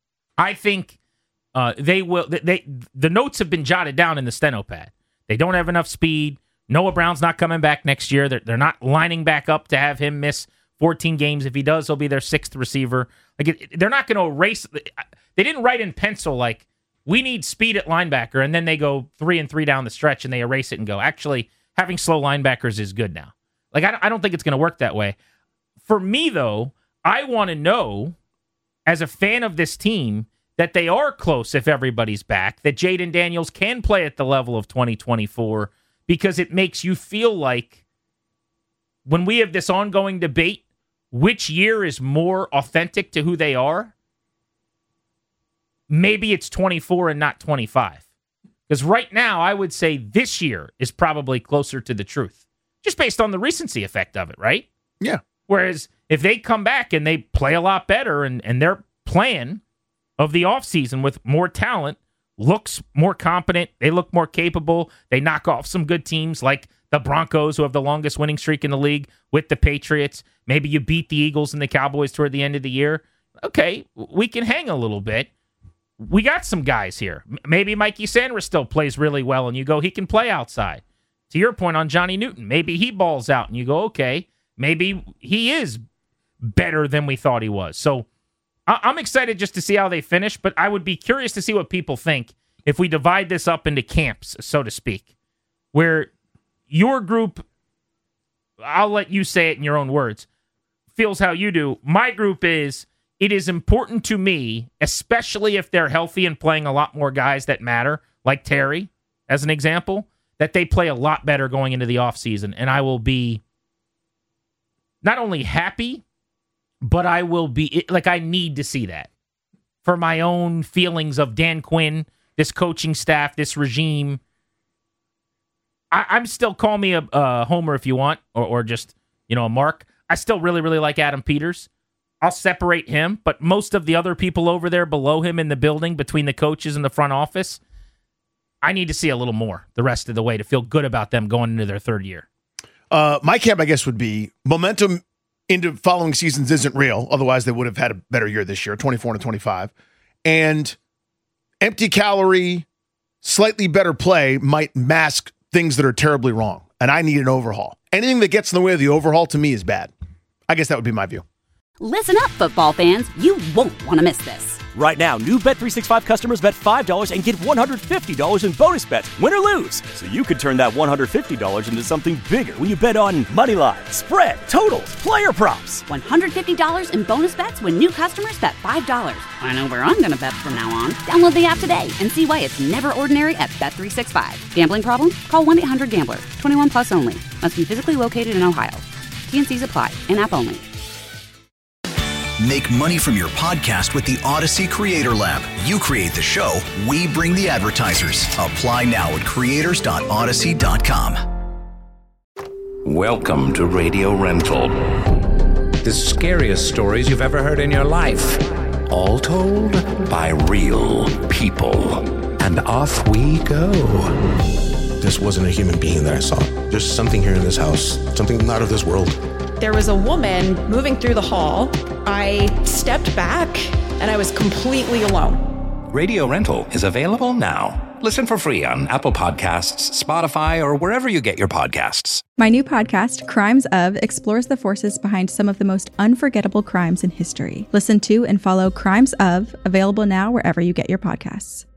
I think uh, they will. They the notes have been jotted down in the steno pad. They don't have enough speed. Noah Brown's not coming back next year. They're, they're not lining back up to have him miss fourteen games. If he does, he'll be their sixth receiver. Like it, they're not going to erase. They didn't write in pencil like, we need speed at linebacker, and then they go three and three down the stretch and they erase it and go, actually, having slow linebackers is good now. Like, I, I don't think it's going to work that way. For me, though, I want to know, as a fan of this team, that they are close if everybody's back, that Jaden Daniels can play at the level of twenty twenty-four, because it makes you feel like when we have this ongoing debate, which year is more authentic to who they are, maybe it's twenty-four and not twenty-five. Because right now, I would say this year is probably closer to the truth, just based on the recency effect of it, right? Yeah. Whereas if they come back and they play a lot better and, and their plan of the offseason with more talent looks more competent, they look more capable, they knock off some good teams like the Broncos, who have the longest winning streak in the league, with the Patriots. Maybe you beat the Eagles and the Cowboys toward the end of the year. Okay, we can hang a little bit. We got some guys here. Maybe Mikey Sanders still plays really well, and you go, he can play outside. To your point on Johnny Newton, maybe he balls out, and you go, okay, maybe he is better than we thought he was. So I'm excited just to see how they finish, but I would be curious to see what people think if we divide this up into camps, so to speak, where your group, I'll let you say it in your own words, feels how you do. My group is, it is important to me, especially if they're healthy and playing a lot more guys that matter, like Terry, as an example, that they play a lot better going into the offseason. And I will be not only happy, but I will be, like, I need to see that for my own feelings of Dan Quinn, this coaching staff, this regime. I, I'm still, call me a, a homer if you want, or, or just, you know, a mark. I still really, really like Adam Peters. I'll separate him, but most of the other people over there below him in the building, between the coaches and the front office, I need to see a little more the rest of the way to feel good about them going into their third year. Uh, my camp, I guess, would be momentum into following seasons isn't real. Otherwise, they would have had a better year this year, twenty-four to twenty-five. And empty calorie, slightly better play might mask things that are terribly wrong. And I need an overhaul. Anything that gets in the way of the overhaul, to me, is bad. I guess that would be my view. Listen up, football fans. You won't want to miss this. Right now, new Bet three sixty-five customers bet five dollars and get one hundred fifty dollars in bonus bets, win or lose. So you could turn that one hundred fifty dollars into something bigger when you bet on money line, spread, totals, player props. one hundred fifty dollars in bonus bets when new customers bet five dollars. I know where I'm going to bet from now on. Download the app today and see why it's never ordinary at Bet three sixty-five. Gambling problem? Call one eight hundred gambler. twenty-one plus only. Must be physically located in Ohio. T and C's apply. In-app only. Make money from your podcast with the Odyssey Creator Lab. You create the show, we bring the advertisers. Apply now at creators dot odyssey dot com. Welcome to Radio Rental. The scariest stories you've ever heard in your life. All told by real people. And off we go. This wasn't a human being that I saw. There's something here in this house, something not of this world. There was a woman moving through the hall. I stepped back and I was completely alone. Radio Rental is available now. Listen for free on Apple Podcasts, Spotify, or wherever you get your podcasts. My new podcast, Crimes Of, explores the forces behind some of the most unforgettable crimes in history. Listen to and follow Crimes Of, available now wherever you get your podcasts.